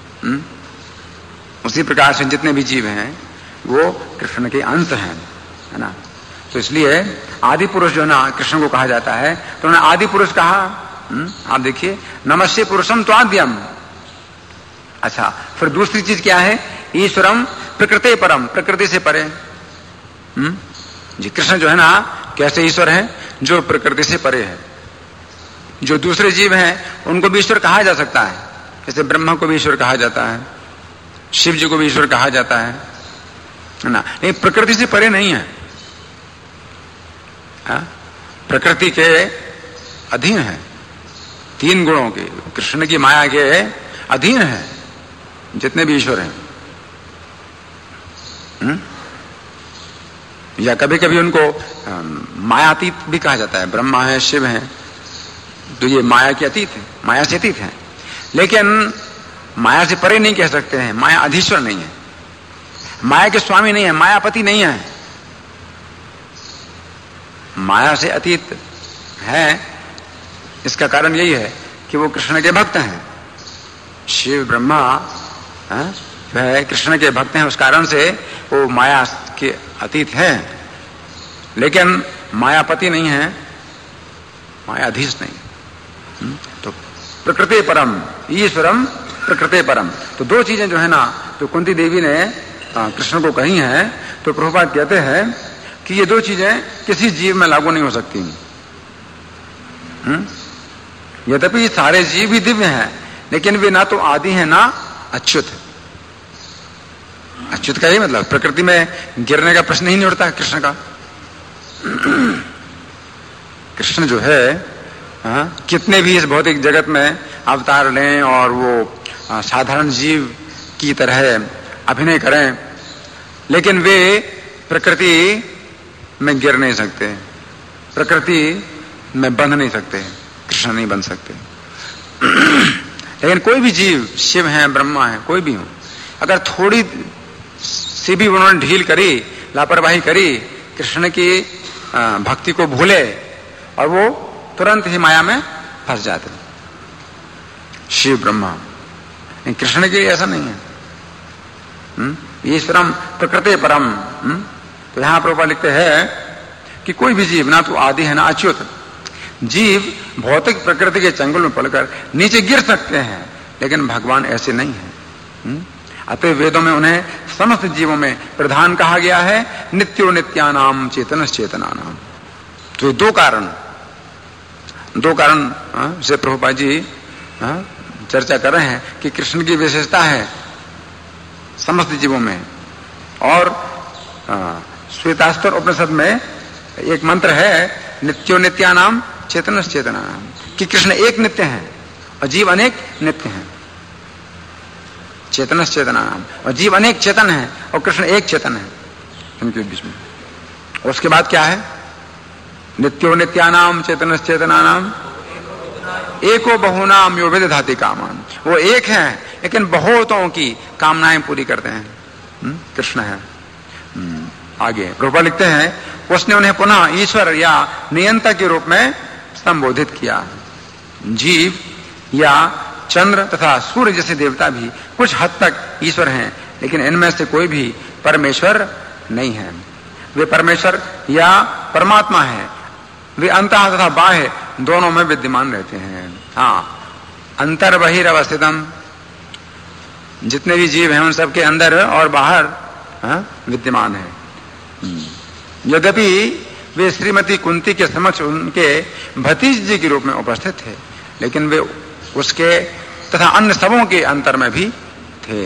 उसी प्रकार से जितने भी जीव हैं वो कृष्ण के अंश हैं, है ना। तो इसलिए आदि पुरुष जो है ना कृष्ण को कहा जाता है, तो उन्होंने आदि पुरुष कहा। आप देखिए, नमस्ते पुरुषम त्वाद्यम। अच्छा, फिर दूसरी चीज क्या है? ईश्वरम प्रकृति परम, प्रकृति से परे। जी, कृष्ण जो है ना कैसे ईश्वर है? जो प्रकृति से परे है। जो दूसरे जीव हैं उनको भी ईश्वर कहा जा सकता है, जैसे ब्रह्मा को भी ईश्वर कहा जाता है, शिव जी को भी ईश्वर कहा जाता है ना। नहीं, प्रकृति से परे नहीं है, प्रकृति के अधीन है, तीन गुणों के, कृष्ण की माया के अधीन है जितने भी ईश्वर हैं। या कभी कभी उनको मायातीत भी कहा जाता है। ब्रह्मा है, शिव है, तो ये माया के अतीत है, माया से अतीत है, लेकिन माया से परे नहीं कह सकते हैं। माया अधीश्वर नहीं है, माया के स्वामी नहीं है, मायापति नहीं है, माया से अतीत है। इसका कारण यही है कि वो कृष्ण के भक्त हैं। शिव ब्रह्मा जो है कृष्ण के भक्त हैं, उस कारण से वो माया के अतीत है, लेकिन मायापति नहीं है, मायाधीश नहीं। तो प्रकृति परम ईश्वरम प्रकृति परम, तो दो चीजें जो है ना तो कुंती देवी ने कृष्ण को कही हैं। तो प्रभुपाद कहते हैं कि ये दो चीजें किसी जीव में लागू नहीं हो सकती। यद्यपि सारे जीव भी दिव्य हैं, लेकिन वे ना तो आदि हैं ना अच्युत है। अच्युत का ही मतलब प्रकृति में गिरने का प्रश्न ही नहीं उठता कृष्ण का। कृष्ण जो है कितने भी इस भौतिक जगत में अवतार लें और वो साधारण जीव की तरह अभिनय करें, लेकिन वे प्रकृति में गिर नहीं सकते, प्रकृति में बंध नहीं सकते, कृष्ण नहीं बन सकते। लेकिन कोई भी जीव, शिव है, ब्रह्मा है, कोई भी हो, अगर थोड़ी सी भी उन्होंने ढील करी, लापरवाही करी, कृष्ण की भक्ति को भूले और वो तुरंत ही माया में फंस जाते। शिव ब्रह्मा कृष्ण के लिए ऐसा नहीं है। ईश्वरम प्रकृति परम। तो यहां प्रभुपाद लिखते हैं कि कोई भी जीव ना तो आदि है ना अच्युत। जीव भौतिक प्रकृति के चंगुल में पड़कर नीचे गिर सकते हैं, लेकिन भगवान ऐसे नहीं है। अतः वेदों में उन्हें समस्त जीवों में प्रधान कहा गया है, नित्यो नित्यानाम चेतनस चेतनानाम। तो दो कारण से प्रभुपाद जी चर्चा कर रहे हैं कि कृष्ण की विशेषता है समस्त जीवों में। और श्वेतास्त्र उपनिषद में एक मंत्र है, नित्यो नित्यानाम चेतनस चेतनानाम, कि कृष्ण एक नित्य है और जीव अनेक नित्य हैं। चेतनस चेतनानाम, और जीव अनेक चेतन है और कृष्ण एक चेतन है इनके बीच में। और उसके बाद क्या है, नित्यो नित्यानाम चेतनस चेतनानाम एको बहुनाम यो विदधाति कामान। वो एक है लेकिन बहुतों की कामनाएं पूरी करते हैं। कृष्ण है। आगे प्रभुपाद लिखते हैं, उसने उन्हें पुनः ईश्वर या नियंता के रूप में संबोधित किया। जीव या चंद्र तथा सूर्य जैसे देवता भी कुछ हद तक ईश्वर हैं, लेकिन इनमें से कोई भी परमेश्वर नहीं है। वे परमेश्वर या परमात्मा है। वे अंतः तथा बाह्य दोनों में विद्यमान रहते हैं। अंतर बहिरवस्थितम, जितने भी जीव हैं उन सबके अंदर और बाहर विद्यमान है। यद्यपि वे श्रीमती कुंती के समक्ष उनके भतीज जी के रूप में उपस्थित थे, लेकिन वे उसके तथा अन्य सबों के अंतर में भी थे।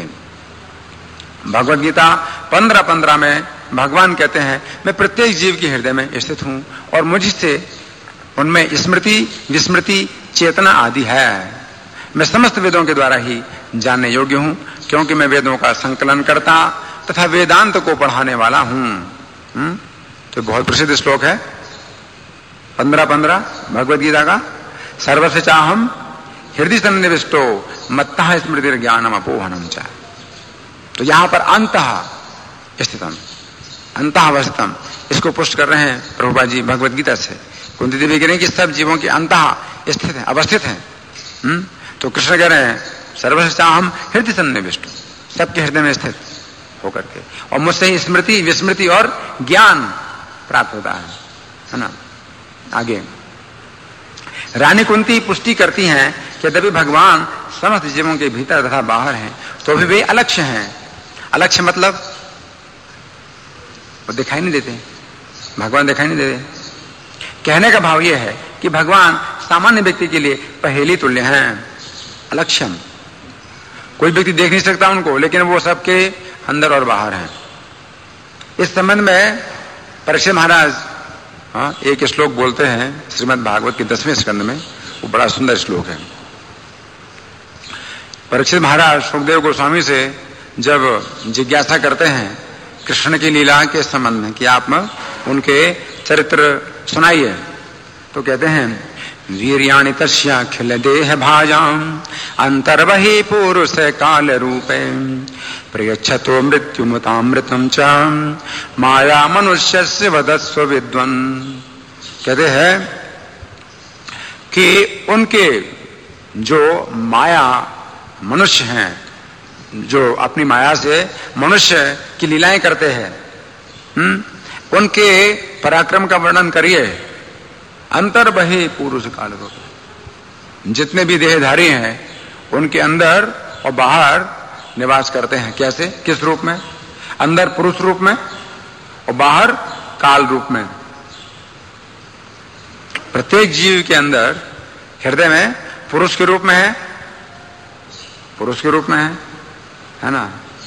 भगवद गीता 15:15 में भगवान कहते हैं, मैं प्रत्येक जीव के हृदय में स्थित हूं और मुझसे उनमें स्मृति विस्मृति चेतना आदि है। मैं समस्त वेदों के द्वारा ही जानने योग्य हूं, क्योंकि मैं वेदों का संकलन करता तथा वेदांत को पढ़ाने वाला हूं। तो बहुत प्रसिद्ध श्लोक है 15:15 भगवद गीता का। सर्वस्य चाहम हृदय सन्निविष्टो मत्तः स्मृति ज्ञानम अपोहनम च। तो यहां पर अंतः स्थितम अंतःवस्थितम, इसको पुष्ट कर रहे हैं प्रभुपाद जी भगवद गीता से। कुंती देवी कह रहे हैं कि सब जीवों के अंतः स्थित है, अवस्थित है। तो कृष्ण कह रहे हैं सर्वस्य चाहम हृदय सन्निविष्टो, सबके हृदय में स्थित होकर के, और मुझसे ही स्मृति विस्मृति और ज्ञान प्राप्त होता है ना। आगे रानी कुंती पुष्टि करती हैं कि यद्यपि भगवान समस्त जीवों के भीतर तथा बाहर हैं, तो भी वे अलक्ष्य हैं। अलक्ष्य मतलब वो दिखाई नहीं देते, भगवान दिखाई नहीं देते। कहने का भाव यह है कि भगवान सामान्य व्यक्ति के लिए पहेली तुल्य हैं, अलक्ष्यम। कोई व्यक्ति देख नहीं सकता उनको, लेकिन वो सबके अंदर और बाहर हैं। इस संबंध में परीक्षित महाराज एक श्लोक बोलते हैं श्रीमद् भागवत के 10वें स्कंद में, वो बड़ा सुंदर श्लोक है। परीक्षित महाराज सुखदेव गोस्वामी से जब जिज्ञासा करते हैं कृष्ण की लीला के संबंध में कि आप उनके चरित्र सुनाइए, तो कहते हैं वीर्याणि तस्याखिल देह भाजाम अंतर्बहि पुरुष काल रूपे प्रयच्छतो मृत्युमुतामृतम च माया मनुष्यस्य वदस्व विद्वन्। कहते हैं कि उनके जो माया मनुष्य हैं, जो अपनी माया से मनुष्य की लीलाएं करते हैं, उनके पराक्रम का वर्णन करिए। अंतर बहि पुरुष काल रूप, जितने भी देहधारी हैं उनके अंदर और बाहर निवास करते हैं। कैसे, किस रूप में? अंदर पुरुष रूप में और बाहर काल रूप में। प्रत्येक जीव के अंदर हृदय में पुरुष के रूप में है, पुरुष के रूप में है ना।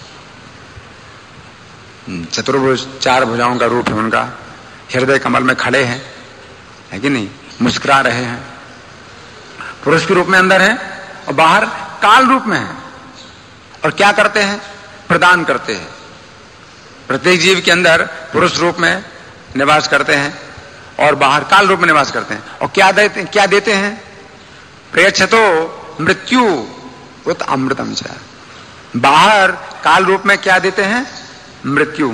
चतुर्भुज 4 भुजाओं का रूप है उनका, हृदय कमल में खड़े हैं, है कि नहीं, मुस्कुरा रहे हैं। पुरुष के रूप में अंदर है और बाहर काल रूप में है। और क्या करते हैं? प्रदान करते हैं। प्रत्येक जीव के अंदर पुरुष रूप में निवास करते हैं और बाहर काल रूप में निवास करते हैं। और क्या देते हैं? प्रयच्छतो मृत्यु उत अमृतम च। बाहर काल रूप में क्या देते हैं? मृत्यु।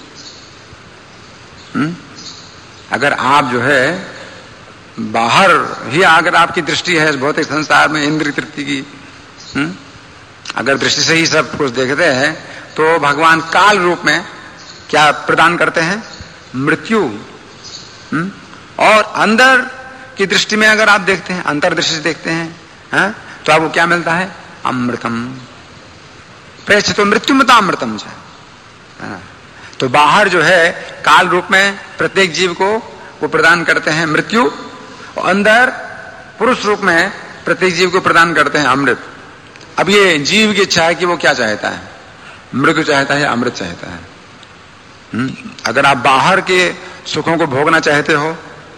अगर आप जो है बाहर ही अगर आपकी दृष्टि है भौतिक संसार में इंद्रिय तृप्ति की, अगर दृष्टि से ही सब कुछ देखते हैं तो भगवान काल रूप में क्या प्रदान करते हैं? मृत्यु। और अंदर की दृष्टि में अगर आप देखते हैं, अंतर्दृष्टि से देखते हैं, तो आपको क्या मिलता है? अमृतम। प्रेषितो मृत्युमता अमृतम च। तो बाहर जो है काल रूप में प्रत्येक जीव को वो प्रदान करते हैं मृत्यु, और अंदर पुरुष रूप में प्रत्येक जीव को प्रदान करते हैं अमृत। अब ये जीव की इच्छा है कि वो क्या चाहता है? मृत्यु चाहता है, अमृत चाहता है। अगर आप बाहर के सुखों को भोगना चाहते हो,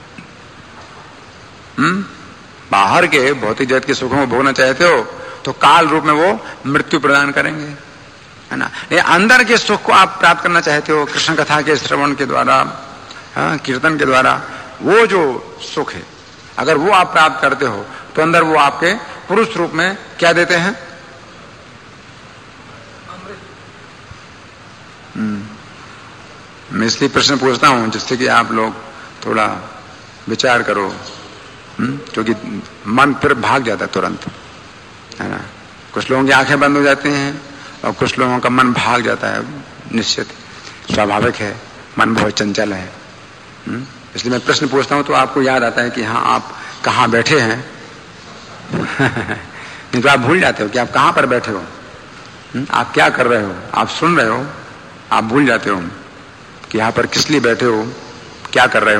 बाहर के भौतिक जगत के सुखों को भोगना चाहते हो, तो काल रूप में वो मृत्यु प्रदान करेंगे, है ना। ये अंदर के सुख को आप प्राप्त करना चाहते हो कृष्ण कथा के श्रवण के द्वारा, कीर्तन के द्वारा, वो जो सुख है अगर वो आप प्राप्त करते हो तो अंदर वो आपके पुरुष रूप में क्या देते हैं? मैं इसलिए प्रश्न पूछता हूं जिससे कि आप लोग थोड़ा विचार करो, क्योंकि मन फिर भाग जाता है तुरंत, है ना। कुछ लोगों की आंखें बंद हो जाती हैं और कुछ लोगों का मन भाग जाता है, निश्चित स्वाभाविक है, मन बहुत चंचल है। इसलिए मैं प्रश्न पूछता हूं तो आपको याद आता है कि हाँ आप कहाँ बैठे हैं। नहीं तो आप भूल जाते हो कि आप कहाँ पर बैठे हो, आप क्या कर रहे हो, आप सुन रहे हो, आप भूल जाते हो कि यहां पर किस लिए बैठे हो, क्या कर रहे हो।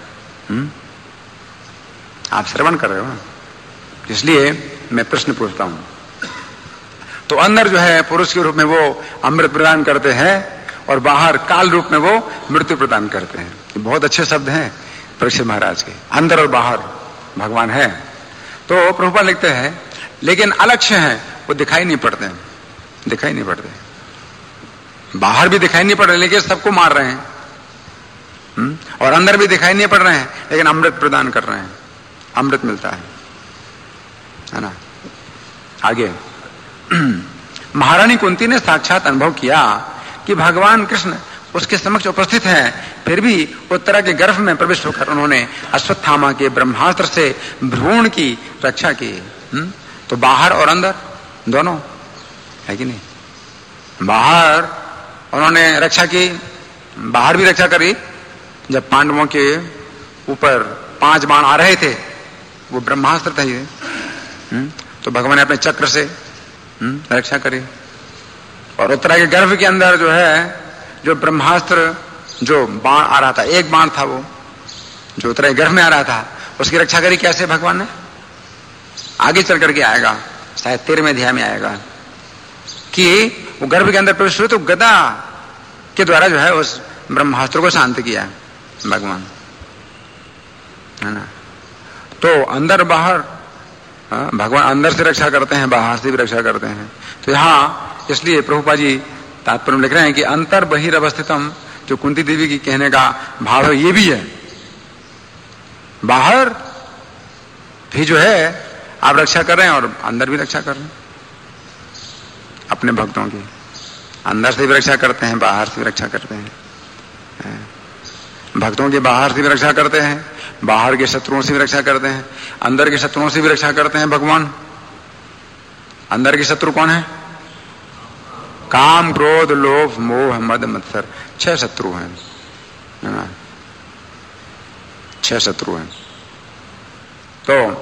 आप श्रवण कर रहे हो, इसलिए मैं प्रश्न पूछता हूं। तो अंदर जो है पुरुष के रूप में वो अमृत प्रदान करते हैं और बाहर काल रूप में वो मृत्यु प्रदान करते हैं। ये बहुत अच्छे शब्द हैं परीक्षित महाराज के, अंदर और बाहर भगवान है। तो प्रभुपाद लिखते हैं लेकिन अलक्ष्य हैं, वो दिखाई नहीं पड़ते हैं, दिखाई नहीं पड़ते, बाहर भी दिखाई नहीं पड़ रहे लेकिन सबको मार रहे हैं, और अंदर भी दिखाई नहीं पड़ रहे हैं लेकिन अमृत प्रदान कर रहे हैं, अमृत मिलता है ना। आगे महारानी कुंती ने साक्षात अनुभव किया कि भगवान कृष्ण उसके समक्ष उपस्थित हैं, फिर भी उत्तरा के गर्भ में प्रवेश होकर उन्होंने अश्वत्थामा के ब्रह्मास्त्र से भ्रूण की रक्षा की। तो बाहर और अंदर दोनों है कि नहीं? बाहर उन्होंने रक्षा की, बाहर भी रक्षा करी। जब पांडवों के ऊपर 5 बाण आ रहे थे, वो ब्रह्मास्त्र था ये, तो भगवान ने अपने चक्र से रक्षा करी। और उत्तरा के गर्भ के अंदर जो है जो ब्रह्मास्त्र जो बाण आ रहा था, एक बाण था वो जो उत्तरा के गर्भ में आ रहा था, उसकी रक्षा करी। कैसे? भगवान ने आगे चल करके आएगा, शायद 13वें अध्याय में आएगा कि वो गर्भ के अंदर प्रवेश हुए तो गदा के द्वारा जो है उस ब्रह्मास्त्र को शांत किया भगवान, है ना। तो अंदर बाहर भगवान अंदर से रक्षा करते हैं, बाहर से भी रक्षा करते हैं। तो यहाँ इसलिए प्रभुपाद जी तात्पर्य में लिख रहे हैं कि अंतर बहिरवस्थितम, जो कुंती देवी की कहने का भाव है ये भी है, बाहर भी जो है आप रक्षा कर रहे हैं और अंदर भी रक्षा कर रहे हैं अपने भक्तों की। अंदर से भी रक्षा करते हैं, बाहर से भी रक्षा करते हैं, भक्तों के बाहर से भी रक्षा करते हैं, बाहर के शत्रुओं से भी रक्षा करते हैं, अंदर के शत्रुओं से भी रक्षा करते हैं भगवान। अंदर के शत्रु कौन है? काम, क्रोध, लोभ, मोह, मद, मत्सर, 6 शत्रु हैं, है ना, 6 शत्रु हैं। तो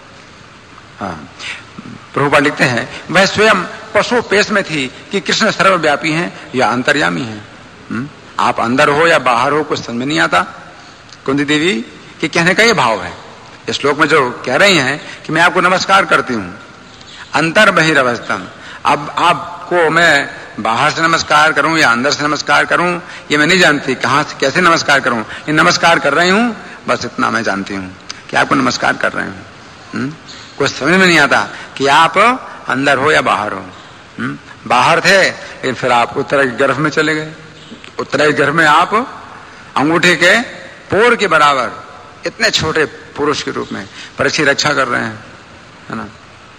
प्रभुपाद लिखते हैं वह स्वयं पशु पेश में थी कि कृष्ण सर्वव्यापी हैं या अंतर्यामी हैं। आप अंदर हो या बाहर हो कुछ समझ में नहीं आता। कुंती देवी के कहने का ये भाव है इस श्लोक में, जो कह रही हैं कि मैं आपको नमस्कार करती हूं अंतर बहिरवस्थितम। अब आपको मैं बाहर से नमस्कार करूं या अंदर से नमस्कार करूं ये मैं नहीं जानती, कहां से कैसे नमस्कार करूं, ये नमस्कार कर रही हूं, बस इतना मैं जानती हूं कि आपको नमस्कार कर रहे हूं। कुछ समझ में नहीं आता कि आप अंदर हो या बाहर हो। बाहर थे लेकिन फिर आप उत्तरा के गर्भ में चले गए, उत्तरा के गर्भ में आप अंगूठे के पोर के बराबर इतने छोटे पुरुष के रूप में परीक्षित रक्षा कर रहे हैं, है ना।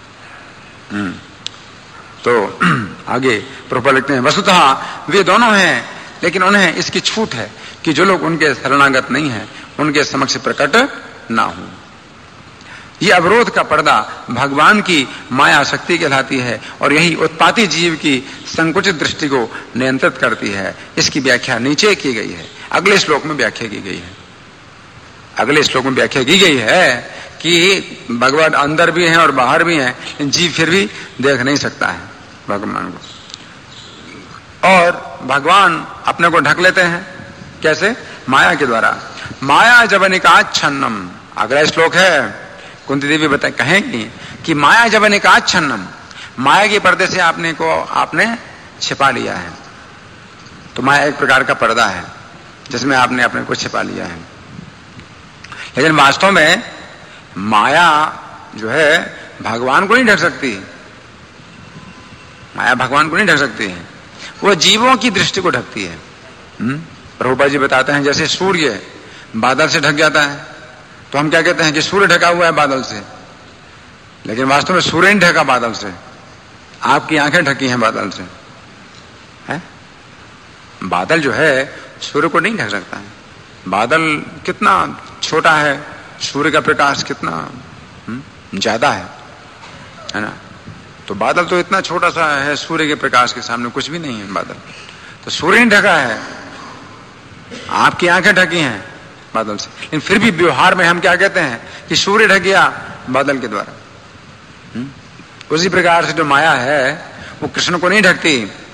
तो आगे प्रभुपाद लिखते हैं वस्तुतः वे दोनों हैं, लेकिन उन्हें इसकी छूट है कि जो लोग उनके शरणागत नहीं है उनके समक्ष प्रकट ना हो। ये अवरोध का पर्दा भगवान की माया शक्ति कहलाती है और यही उत्पाती जीव की संकुचित दृष्टि को नियंत्रित करती है। इसकी व्याख्या नीचे की गई है, अगले श्लोक में व्याख्या की गई है। अगले श्लोक में व्याख्या की गई है कि भगवान अंदर भी है और बाहर भी है, जीव फिर भी देख नहीं सकता है भगवान को। और भगवान अपने को ढक लेते हैं कैसे? माया के द्वारा। माया जवनिकाच्छन्नम, अगला श्लोक है, कुंती देवी बताए कहेंगी कि माया जवनिकाच्छन्नम, माया के पर्दे से आपने छिपा लिया है। तो माया एक प्रकार का पर्दा है जिसमें आपने अपने को छिपा लिया है। लेकिन वास्तव में माया जो है भगवान को नहीं ढक सकती। माया भगवान को नहीं ढक सकती है, वो जीवों की दृष्टि को ढकती है। प्रभुपाद जी बताते हैं जैसे सूर्य बादल से ढक जाता है तो हम क्या कहते हैं कि सूर्य ढका हुआ है बादल से, लेकिन वास्तव में सूर्य नहीं ढका बादल से, आपकी आंखें ढकी हैं बादल से। है? बादल जो है सूर्य को नहीं ढक सकता है। बादल कितना छोटा है, सूर्य का प्रकाश कितना ज्यादा है ना? तो बादल तो इतना छोटा सा है, सूर्य के प्रकाश के सामने कुछ भी नहीं है बादल। तो सूर्य नहीं ढका है, आपकी आंखें ढकी हैं बादल से। लेकिन फिर भी व्यवहार में हम क्या कहते हैं कि सूर्य ढक गया बादल के द्वारा। उसी प्रकार से जो माया है वो कृष्ण को नहीं ढकती,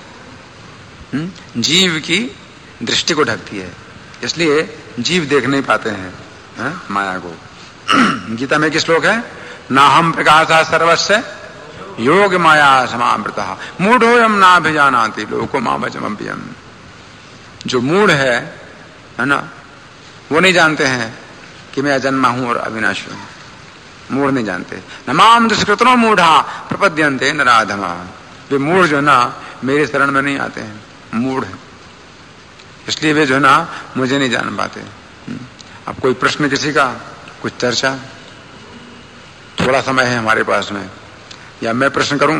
जीव की दृष्टि को ढकती है। इसलिए जीव देख नहीं पाते हैं माया को। गीता में एक श्लोक है, ना हम प्रकाशा सर्वस्य योग माया समावृतः मूढ़ोयम नाभिजानाति लोको मामजमभ्यम। जो मूढ़ है ना, वो नहीं जानते हैं कि मैं अजन्मा हूं और अविनाशी हूं। मूढ़ नहीं जानते। नमाम दुष्कृतनो मूढ़ा प्रपद्यन्ते नराधमा। वे मूढ़ जो ना मेरे शरण में नहीं आते हैं, मूढ़ है, इसलिए वे जो ना मुझे नहीं जान पाते। अब कोई प्रश्न किसी का, कुछ चर्चा, थोड़ा समय है हमारे पास में, या मैं प्रश्न करूं?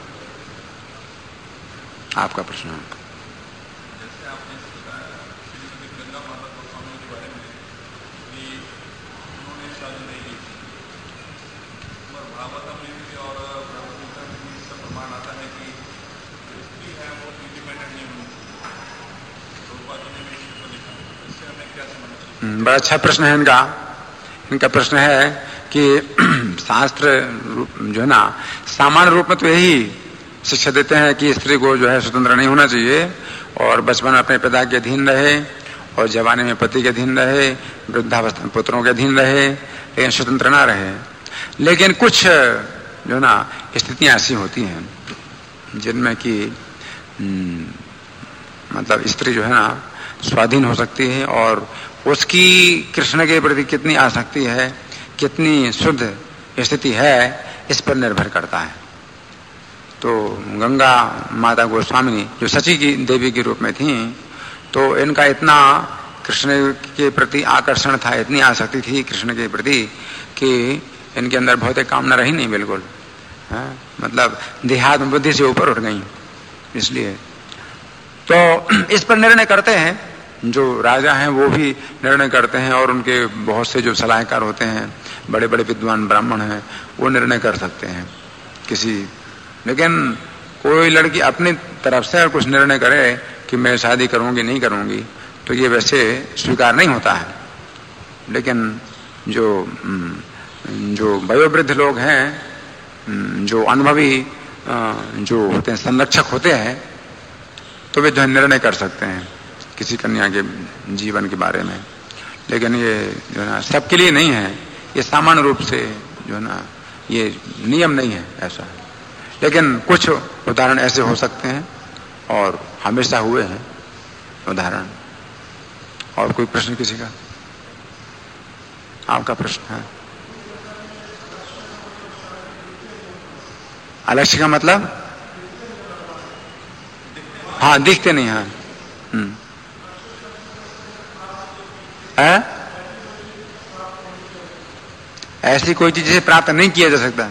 आपका प्रश्न है। बड़ा अच्छा प्रश्न है इनका प्रश्न है कि शास्त्र जो है ना सामान्य रूप में तो यही शिक्षा देते हैं कि स्त्री को जो है स्वतंत्र नहीं होना चाहिए और बचपन अपने पिता के अधीन रहे और जवानी में पति के अधीन रहे, वृद्धावस्था में पुत्रों के अधीन रहे, लेकिन स्वतंत्र ना रहे। लेकिन कुछ जो है ना स्थितियां ऐसी होती हैं जिनमें कि मतलब स्त्री जो है ना स्वाधीन हो सकती है और उसकी कृष्ण के प्रति कितनी आसक्ति है, कितनी शुद्ध स्थिति है, इस पर निर्भर करता है। तो गंगा माता गोस्वामी जो सची की देवी के रूप में थी, तो इनका इतना कृष्ण के प्रति आकर्षण था, इतनी आसक्ति थी कृष्ण के प्रति कि इनके अंदर भौतिक कामना रही नहीं बिल्कुल। मतलब देहात्म बुद्धि से ऊपर उठ गई। इसलिए तो इस पर निर्णय करते हैं जो राजा हैं, वो भी निर्णय करते हैं और उनके बहुत से जो सलाहकार होते हैं, बड़े बड़े विद्वान ब्राह्मण हैं, वो निर्णय कर सकते हैं किसी। लेकिन कोई लड़की अपनी तरफ से अगर कुछ निर्णय करे कि मैं शादी करूंगी नहीं करूंगी, तो ये वैसे स्वीकार नहीं होता है। लेकिन जो वयोवृद्ध लोग हैं, जो अनुभवी जो होते हैं, संरक्षक होते हैं, तो वे जो निर्णय कर सकते हैं किसी कन्या के जीवन के बारे में। लेकिन ये जो है ना सबके लिए नहीं है, ये सामान्य रूप से जो है ना ये नियम नहीं है ऐसा। लेकिन कुछ उदाहरण ऐसे हो सकते हैं और हमेशा हुए हैं उदाहरण। और कोई प्रश्न किसी का? आपका प्रश्न है? अलक्ष्य का मतलब? हाँ, दिखते नहीं हैं। ऐसी कोई चीज जिसे प्राप्त नहीं किया जा सकता?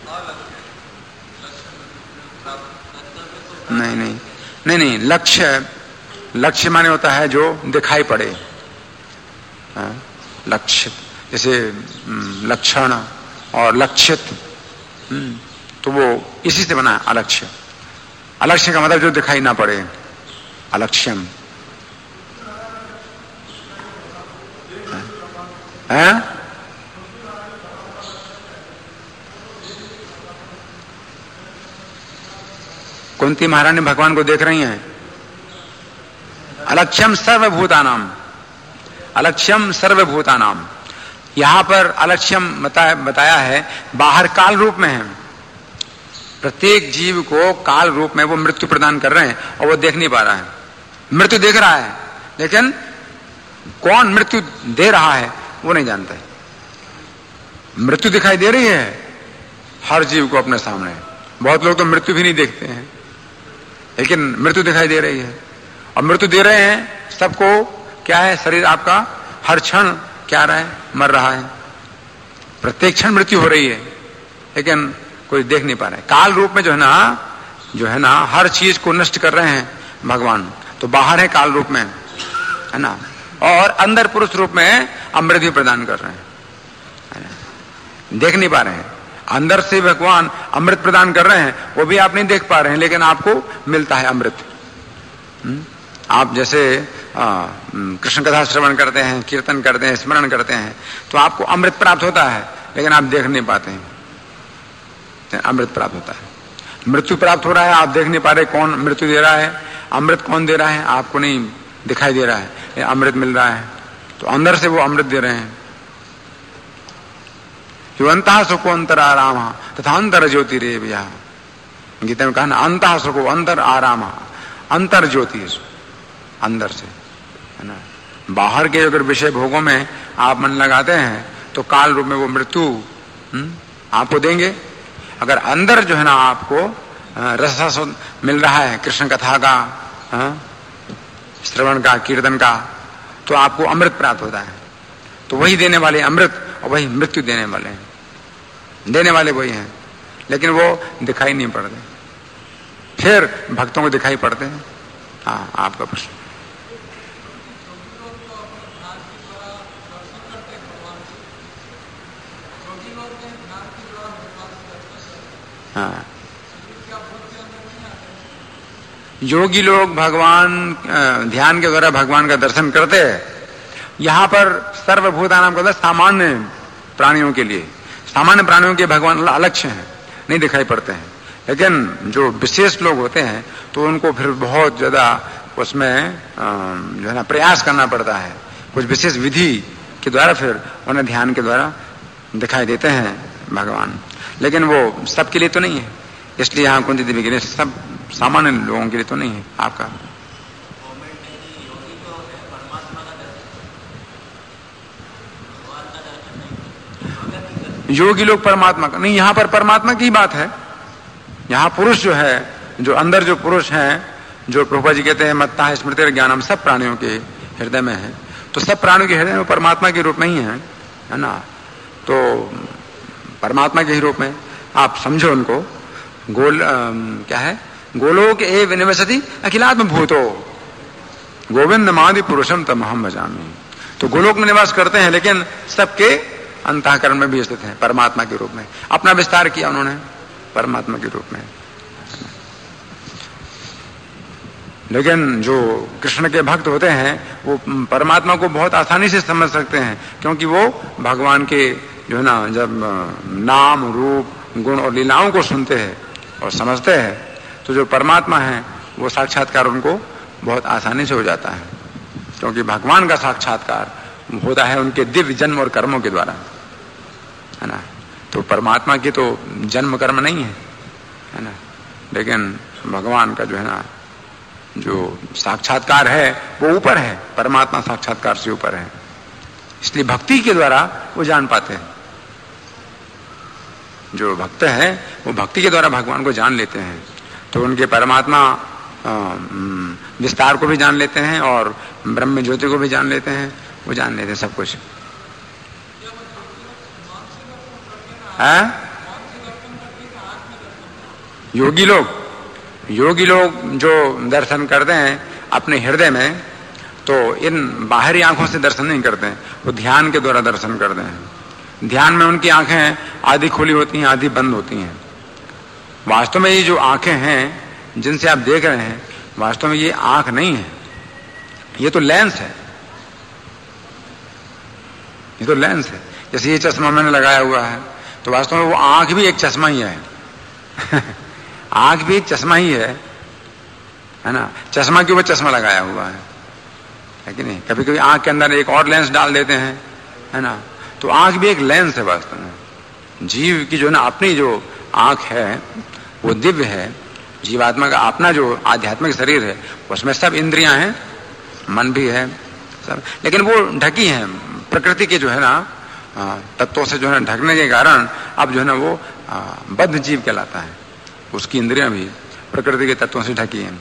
नहीं, लक्ष्य माने होता है जो दिखाई पड़े। लक्ष्य जैसे लक्षण और लक्षित, तो वो इसी से बना है अलक्ष्य। अलक्ष्य का मतलब जो दिखाई ना पड़े, अलक्ष्यम है। कुंती महारानी भगवान को देख रही हैं। अलक्ष्यम सर्वभूतानाम, अलक्ष्यम सर्वभूतानाम। यहां पर अलक्ष्यम बताया है बाहर काल रूप में है। प्रत्येक जीव को काल रूप में वो मृत्यु प्रदान कर रहे हैं और वो देख नहीं पा रहा है। मृत्यु देख रहा है लेकिन कौन मृत्यु दे रहा है वो नहीं जानता है। मृत्यु दिखाई दे रही है हर जीव को अपने सामने। बहुत लोग तो मृत्यु भी नहीं देखते हैं लेकिन मृत्यु दिखाई दे रही है। और मृत्यु दे रहे हैं सबको। क्या है? शरीर आपका हर क्षण क्या रहा है? मर रहा है। प्रत्येक क्षण मृत्यु हो रही है लेकिन कोई देख नहीं पा रहा है। काल रूप में जो है ना हर चीज को नष्ट कर रहे हैं भगवान। तो बाहर है काल रूप में, है ना, और अंदर पुरुष रूप में अमृत भी प्रदान कर रहे हैं, है ना? देख नहीं पा रहे हैं। अंदर से भगवान अमृत प्रदान कर रहे हैं, वो भी आप नहीं देख पा रहे हैं लेकिन आपको मिलता है अमृत। आप जैसे कृष्ण कथा श्रवण करते हैं, कीर्तन करते हैं, स्मरण करते हैं तो आपको अमृत प्राप्त होता है लेकिन आप देख नहीं पाते हैं। अमृत प्राप्त होता है। मृत्यु प्राप्त हो रहा है, आप देख नहीं पा रहे कौन मृत्यु दे रहा है। अमृत कौन दे रहा है आपको नहीं दिखाई दे रहा है। अमृत मिल रहा है तो अंदर से वो अमृत दे रहे हैं। जो अंतः सुखो अंतर आराम तथा अंतर ज्योति रे भैया, गीता में कहा ना, अंतः सुखो अंतर आराम, अंतर ज्योति, अंदर से, है ना। बाहर के अगर विषय भोगों में आप मन लगाते हैं तो काल रूप में वो मृत्यु आपको देंगे। अगर अंदर जो है ना आपको रस मिल रहा है कृष्ण कथा का, श्रवण का, कीर्तन का, तो आपको अमृत प्राप्त होता है। तो वही देने वाले अमृत और वही मृत्यु देने वाले हैं। देने वाले वही हैं लेकिन वो दिखाई नहीं पड़ते। फिर भक्तों को दिखाई पड़ते हैं। हाँ, आपका प्रश्न। हाँ, योगी लोग भगवान ध्यान के द्वारा भगवान का दर्शन करते हैं। यहां पर सर्वभूतानाम का सामान्य प्राणियों के लिए, सामान्य प्राणियों के भगवान अलक्ष्य हैं, नहीं दिखाई पड़ते हैं। लेकिन जो विशेष लोग होते हैं तो उनको फिर बहुत ज्यादा उसमें जो है ना प्रयास करना पड़ता है। कुछ विशेष विधि के द्वारा फिर उन्हें ध्यान के द्वारा दिखाई देते हैं भगवान। लेकिन वो सबके लिए तो नहीं है, इसलिए यहाँ कुंती देवी के लिए सब सामान्य लोगों के लिए तो नहीं है। आपका योगी लोग परमात्मा का नहीं, यहाँ पर परमात्मा की बात है। यहाँ पुरुष जो है, जो अंदर जो पुरुष है, जो प्रभुपा जी कहते हैं मत्ता है स्मृति ज्ञानम, सब प्राणियों के हृदय में है। तो सब प्राणियों के हृदय में परमात्मा के रूप में ही है ना। तो परमात्मा के ही रूप में आप समझो उनको। क्या है? गोलोक एव निवसति अखिलात्म भूतो गोविंद मादि पुरुषम तमहम भजामि। तो गोलोक में निवास करते हैं लेकिन सबके अंतःकरण में भी स्थित है परमात्मा के रूप में। अपना विस्तार किया उन्होंने परमात्मा के रूप में। लेकिन जो कृष्ण के भक्त होते हैं वो परमात्मा को बहुत आसानी से समझ सकते हैं, क्योंकि वो भगवान के जो है ना जब नाम रूप गुण और लीलाओं को सुनते हैं और समझते हैं तो जो परमात्मा है वो साक्षात्कार उनको बहुत आसानी से हो जाता है, क्योंकि भगवान का साक्षात्कार होता है उनके दिव्य जन्म और कर्मों के द्वारा, है ना। तो परमात्मा की तो जन्म कर्म नहीं है ना। लेकिन भगवान का जो है ना जो साक्षात्कार है वो ऊपर है, परमात्मा साक्षात्कार से ऊपर है। इसलिए भक्ति के द्वारा वो जान पाते हैं। जो भक्त हैं वो भक्ति के द्वारा भगवान को जान लेते हैं। तो उनके परमात्मा विस्तार को भी जान लेते हैं और ब्रह्म ज्योति को भी जान लेते हैं। वो जान लेते हैं सब कुछ। योगी लोग जो दर्शन करते हैं अपने हृदय में, तो इन बाहरी आंखों से दर्शन नहीं करते हैं, वो ध्यान के द्वारा दर्शन करते हैं। ध्यान में उनकी आंखें आधी खुली होती हैं, आधी बंद होती हैं। वास्तव में ये जो आंखें हैं जिनसे आप देख रहे हैं, वास्तव में ये आंख नहीं है, ये तो लेंस है, ये तो लेंस है। जैसे ये चश्मा मैंने लगाया हुआ है तो वास्तव में वो आंख भी एक चश्मा ही है आंख भी एक चश्मा ही है ना। चश्मा के ऊपर चश्मा लगाया हुआ है कि नहीं? कभी कभी आंख के अंदर एक और लेंस डाल देते हैं, है ना। तो आंख भी एक लेंस है वास्तव में। जीव की जो ना अपनी जो आंख है वो दिव्य है। जीवात्मा का अपना जो आध्यात्मिक शरीर है उसमें सब इंद्रियां हैं, मन भी है सब, लेकिन वो ढकी हैं प्रकृति के जो है ना तत्वों से जो है ढकने के कारण अब जो है ना वो बद्ध जीव कहलाता है। उसकी इंद्रियां भी प्रकृति के तत्वों से ढकी हैं।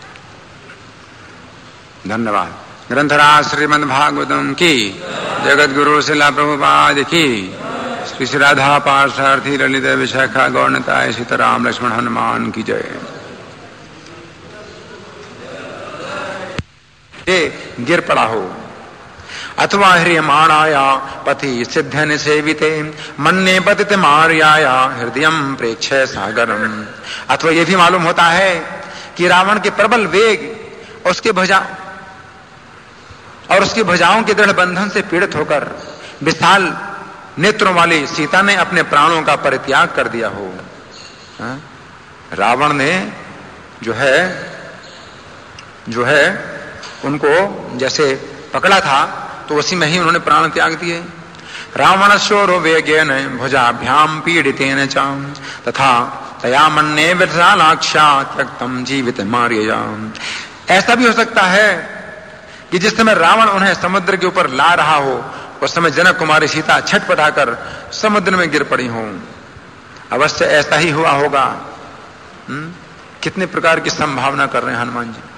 धन्यवाद। ग्रंथराज श्रीमद् भागवतम की, जगत गुरु शिला प्रभुपाद की, श्री श्री राधा पार्थसारथी ललित विशाखा गौरताय सीताराम लक्ष्मण हनुमान की जय। गिर पड़ा हो अथवा ह्रियमाणाया पति सिद्धन सेविते मन्ने पतित मार्याया हृदयम प्रेक्षय सागरम। अथवा यह भी मालूम होता है कि रावण के प्रबल वेग उसकी भुजाओं के दृढ़ बंधन से पीड़ित होकर विशाल नेत्रों वाली सीता ने अपने प्राणों का परित्याग कर दिया हो। रावण ने जो है उनको जैसे पकड़ा था तो उसी में ही उन्होंने प्राण त्याग दिए। रावणस्योरो वेगेन भुजाभ्याम पीड़ितेन च तथा तया मन्ने विशालाक्षा त्यक्तम जीवित मार्यया। ऐसा भी हो सकता है कि जिस समय रावण उन्हें समुद्र के ऊपर ला रहा हो उस समय जनक कुमारी सीता छटपटाकर समुद्र में गिर पड़ी हो। अवश्य ऐसा ही हुआ होगा। कितने प्रकार की संभावना कर रहे हैं हनुमान जी।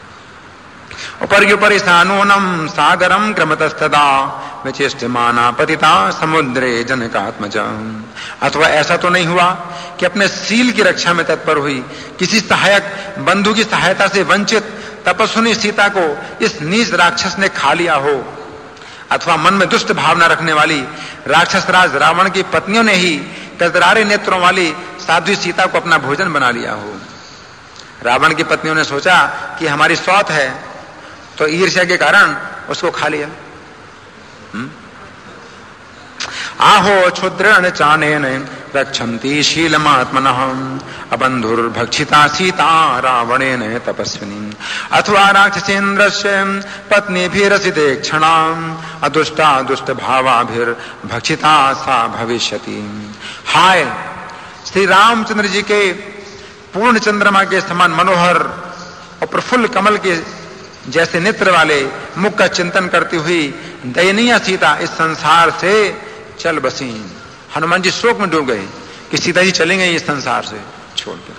उपरि सानूनम सागरम क्रमतस्तदा विचेष्टमाना पतिता समुद्रे जनकात्मजा। अथवा ऐसा तो नहीं हुआ कि अपने सील की रक्षा में तत्पर हुई किसी सहायक बंधु की सहायता से वंचित तपस्विनी सीता को इस नीच राक्षस ने खा लिया हो। अथवा मन में दुष्ट भावना रखने वाली राक्षस राज रावण की पत्नियों ने ही कजरारे नेत्रों वाली साध्वी सीता को अपना भोजन बना लिया हो। रावण की पत्नियों ने सोचा कि हमारी सौत है तो ईर्ष्या के कारण उसको खा लिया। आहो क्षुद्रेण चानेन रक्षन्ति शीलमात्मनः अबन्धुर्भक्षिता सीता रावणेन तपस्विनी। अथवा राक्षसेन्द्रस्य पत्नीभिरसिते क्षणाम् अदुष्टा दुष्ट भावाभिर्भक्षिता सा भविष्यति। हाय, श्री रामचंद्र जी के पूर्ण चंद्रमा के समान मनोहर और प्रफुल्ल कमल के जैसे नेत्र वाले मुख का चिंतन करती हुई दयनीय सीता इस संसार से चल बसी। हनुमान जी शोक में डूब गए कि सीता जी चलेंगे इस संसार से छोड़कर।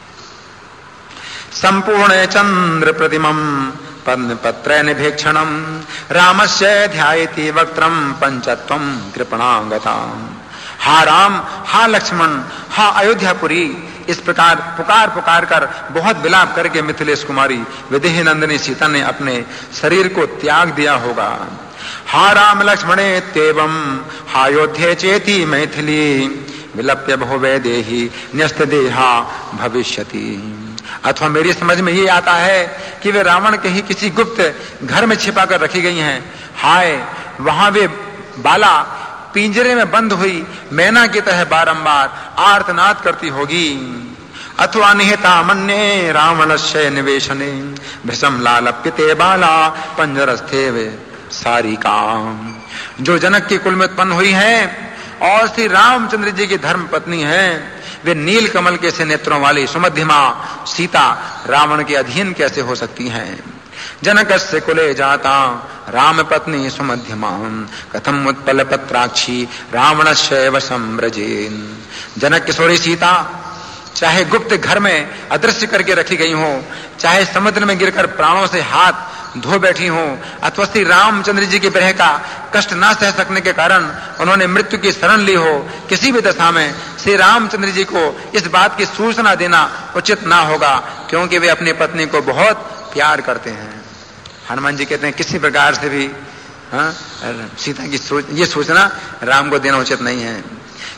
संपूर्ण चंद्र प्रतिमम पत्र निभेक्षणम रामस्य ध्यायति वक्त्रम पंचत्वम कृपणागता। हा राम, हा लक्ष्मण, हा अयोध्यापुरी, इस प्रकार पुकार कर बहुत विलाप करके मिथिलेश कुमारी विदेह नंदिनी सीता ने अपने शरीर को त्याग दिया होगा। हा राम लक्ष्मणे तेवम हा अयोध्ये चेति मैथिली विलप्य बहुवे देहि न्यस्त देहा भविष्यति। अथवा मेरी समझ में ये आता है कि वे रावण के ही किसी गुप्त घर में छिपा कर रखी गई हैं। हाय, वहां वे बाला पिंजरे में बंद हुई मैना की तरह बारंबार आर्तनाद करती होगी। अथवा निहिता मन्ये रावणस्य निवेशने भृशम लालप्यते बाला पंजरस्थे वे सारिका। जो जनक के कुल में उत्पन्न हुई है और श्री रामचंद्र जी की धर्म पत्नी है, वे नील कमल के से नेत्रों वाली सुमध्यमा सीता रावण के अधीन कैसे हो सकती हैं। जनकस्य कुले जाता राम पत्नी सुमध्यमा कथम उत्पल पत्राक्षी रावणस्य वशम व्रजेन। जनक किशोरी सीता चाहे गुप्त घर में अदृश्य करके रखी गई हो, चाहे समुद्र में गिरकर प्राणों से हाथ धो बैठी हो, अथवा श्री रामचंद्र जी के विरह का कष्ट न सह सकने के कारण उन्होंने मृत्यु की शरण ली हो, किसी भी दशा में श्री रामचंद्र जी को इस बात की सूचना देना उचित ना होगा, क्योंकि वे अपनी पत्नी को बहुत प्यार करते हैं। हनुमान जी कहते हैं किसी प्रकार से भी सीता की ये सूचना राम को देना उचित नहीं है,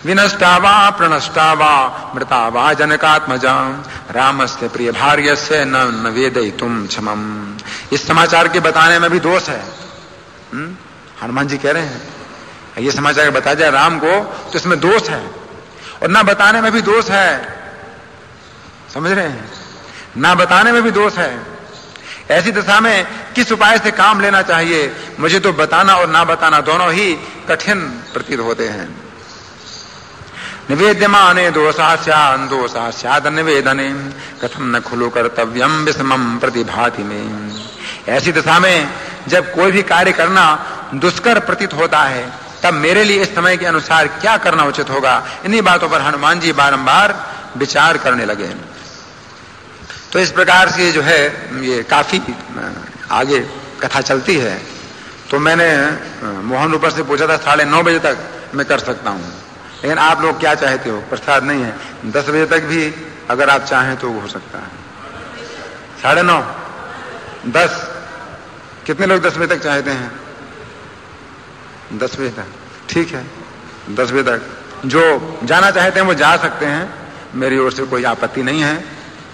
विनष्टा वा प्रणष्टा वा मृता वा जनकात्मजा रामस्य प्रिय भार्यस्य न वेदयितुम क्षमम। इस समाचार के बताने में भी दोष है। हनुमान जी कह रहे हैं ये समाचार बता जाए राम को तो इसमें दोष है, और ना बताने में भी दोष है। समझ रहे हैं? ना बताने में भी दोष है। ऐसी दशा में किस उपाय से काम लेना चाहिए? मुझे तो बताना और ना बताना दोनों ही कठिन प्रतीत होते हैं। निवेद्यमाने दोषा स्याद निवेदने कथम न खुलो कर्तव्यम विषमम प्रतिभाति में। ऐसी दशा में जब कोई भी कार्य करना दुष्कर प्रतीत होता है तब मेरे लिए इस समय के अनुसार क्या करना उचित होगा, इन्हीं बातों पर हनुमान जी बारंबार विचार करने लगे। तो इस प्रकार से जो है ये काफी आगे कथा चलती है। तो मैंने मोहन ऊपर से पूछा था 9:30 बजे तक मैं कर सकता हूँ, लेकिन आप लोग क्या चाहते हो? प्रसाद नहीं है, 10 बजे तक भी अगर आप चाहें तो हो सकता है। 9:30 10 कितने लोग 10 बजे तक चाहते हैं? 10 बजे तक ठीक है। 10 बजे तक जो जाना चाहते हैं वो जा सकते हैं, मेरी ओर से कोई आपत्ति नहीं है।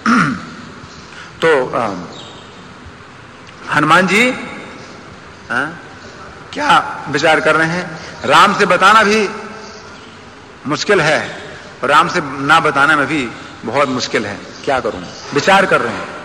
तो हनुमान जी क्या विचार कर रहे हैं? राम से बताना भी मुश्किल है और राम से ना बताने में भी बहुत मुश्किल है। क्या करूं? विचार कर रहे हैं।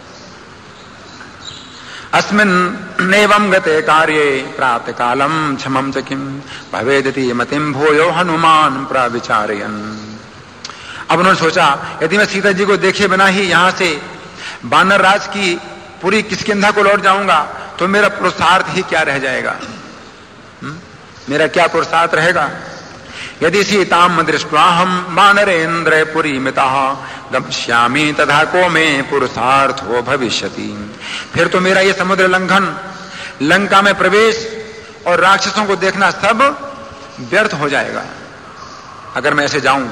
अस्मिन्नेवं गते कार्ये प्राप्त कालम क्षमं च किम भवेदिति मतिं भूयो हनुमान प्रविचारयन्। अब उन्होंने सोचा यदि मैं सीता जी को देखे बिना ही यहां से वानर राज की पूरी किष्किंधा को लौट जाऊंगा तो मेरा पुरुषार्थ ही क्या रह जाएगा? मेरा क्या पुरुषार्थ रहेगा? यदि सीताम दृष्ट्वा हम वानरेन्द्र पुरी मिताः गमिष्यामि तथा को में पुरुषार्थो भविष्यति। फिर तो मेरा ये समुद्र लंघन, लंका में प्रवेश और राक्षसों को देखना सब व्यर्थ हो जाएगा अगर मैं ऐसे जाऊं।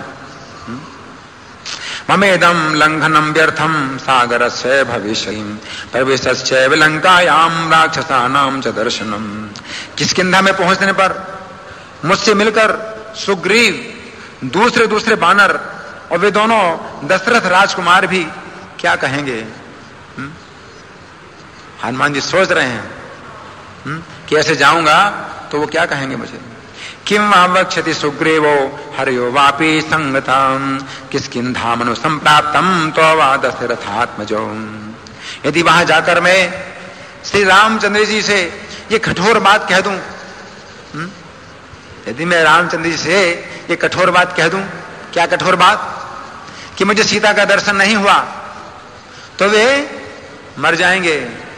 ममेदम लंघनम व्यर्थम सागरस्य भविष्यति प्रवेशश्चैव लंकायां राक्षसानां च दर्शनम। किष्किंधा में पहुंचने पर मुझसे मिलकर सुग्रीव, दूसरे वानर और वे दोनों दशरथ राजकुमार भी क्या कहेंगे? हनुमान जी सोच रहे हैं कि ऐसे जाऊंगा तो वो क्या कहेंगे मुझे? किम वक्षति सुग्रीवो हरियो वापि संगताम किष्किंधा मनु संप्राप्तम तो वा दशरथात्मजो। यदि वहां जाकर मैं श्री रामचंद्र जी से ये कठोर बात कह दूं, यदि मैं रामचंद्र जी से ये कठोर बात कह दूं, क्या कठोर बात? कि मुझे सीता का दर्शन नहीं हुआ तो वे मर जाएंगे।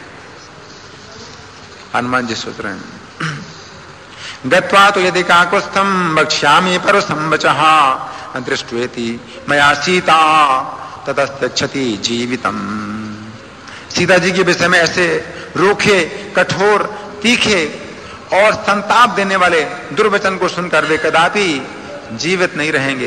हनुमान जी सोच रहे हैं गत्वा तो यदि काकुत्स्थम वक्ष्यामि परुषं वचः दृष्ट्वेति मया सीता ततस्तच्छति जीवितम। सीता जी के विषय में ऐसे रूखे, कठोर, तीखे और संताप देने वाले दुर्वचन को सुनकर वे कदापि जीवित नहीं रहेंगे।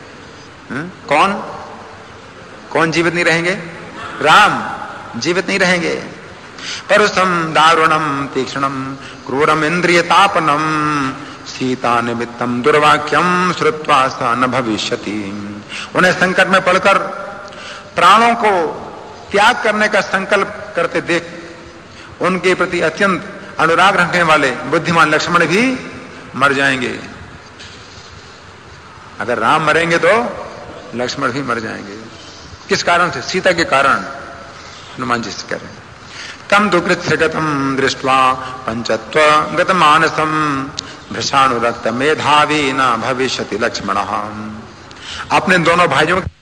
कौन जीवित नहीं रहेंगे? राम जीवित नहीं रहेंगे। परुषम दारुणम तीक्ष्णम क्रूरम इंद्रियतापनम सीता निमित्तम दुर्वाक्यम श्रुत्वा सा न भविष्यति। उन्हें संकट में पड़कर प्राणों को त्याग करने का संकल्प करते देख उनके प्रति अत्यंत अनुराग रखने वाले बुद्धिमान लक्ष्मण भी मर जाएंगे। अगर राम मरेंगे तो लक्ष्मण भी मर जाएंगे। किस कारण से? सीता के कारण। हनुमान जी से कह रहे हैं तम दुकृत्सगतम दृष्ट्वा पंचत्व गत मानसम भृषाणुरक्त मेधावी न भविष्यति लक्ष्मण। अपने दोनों भाइयों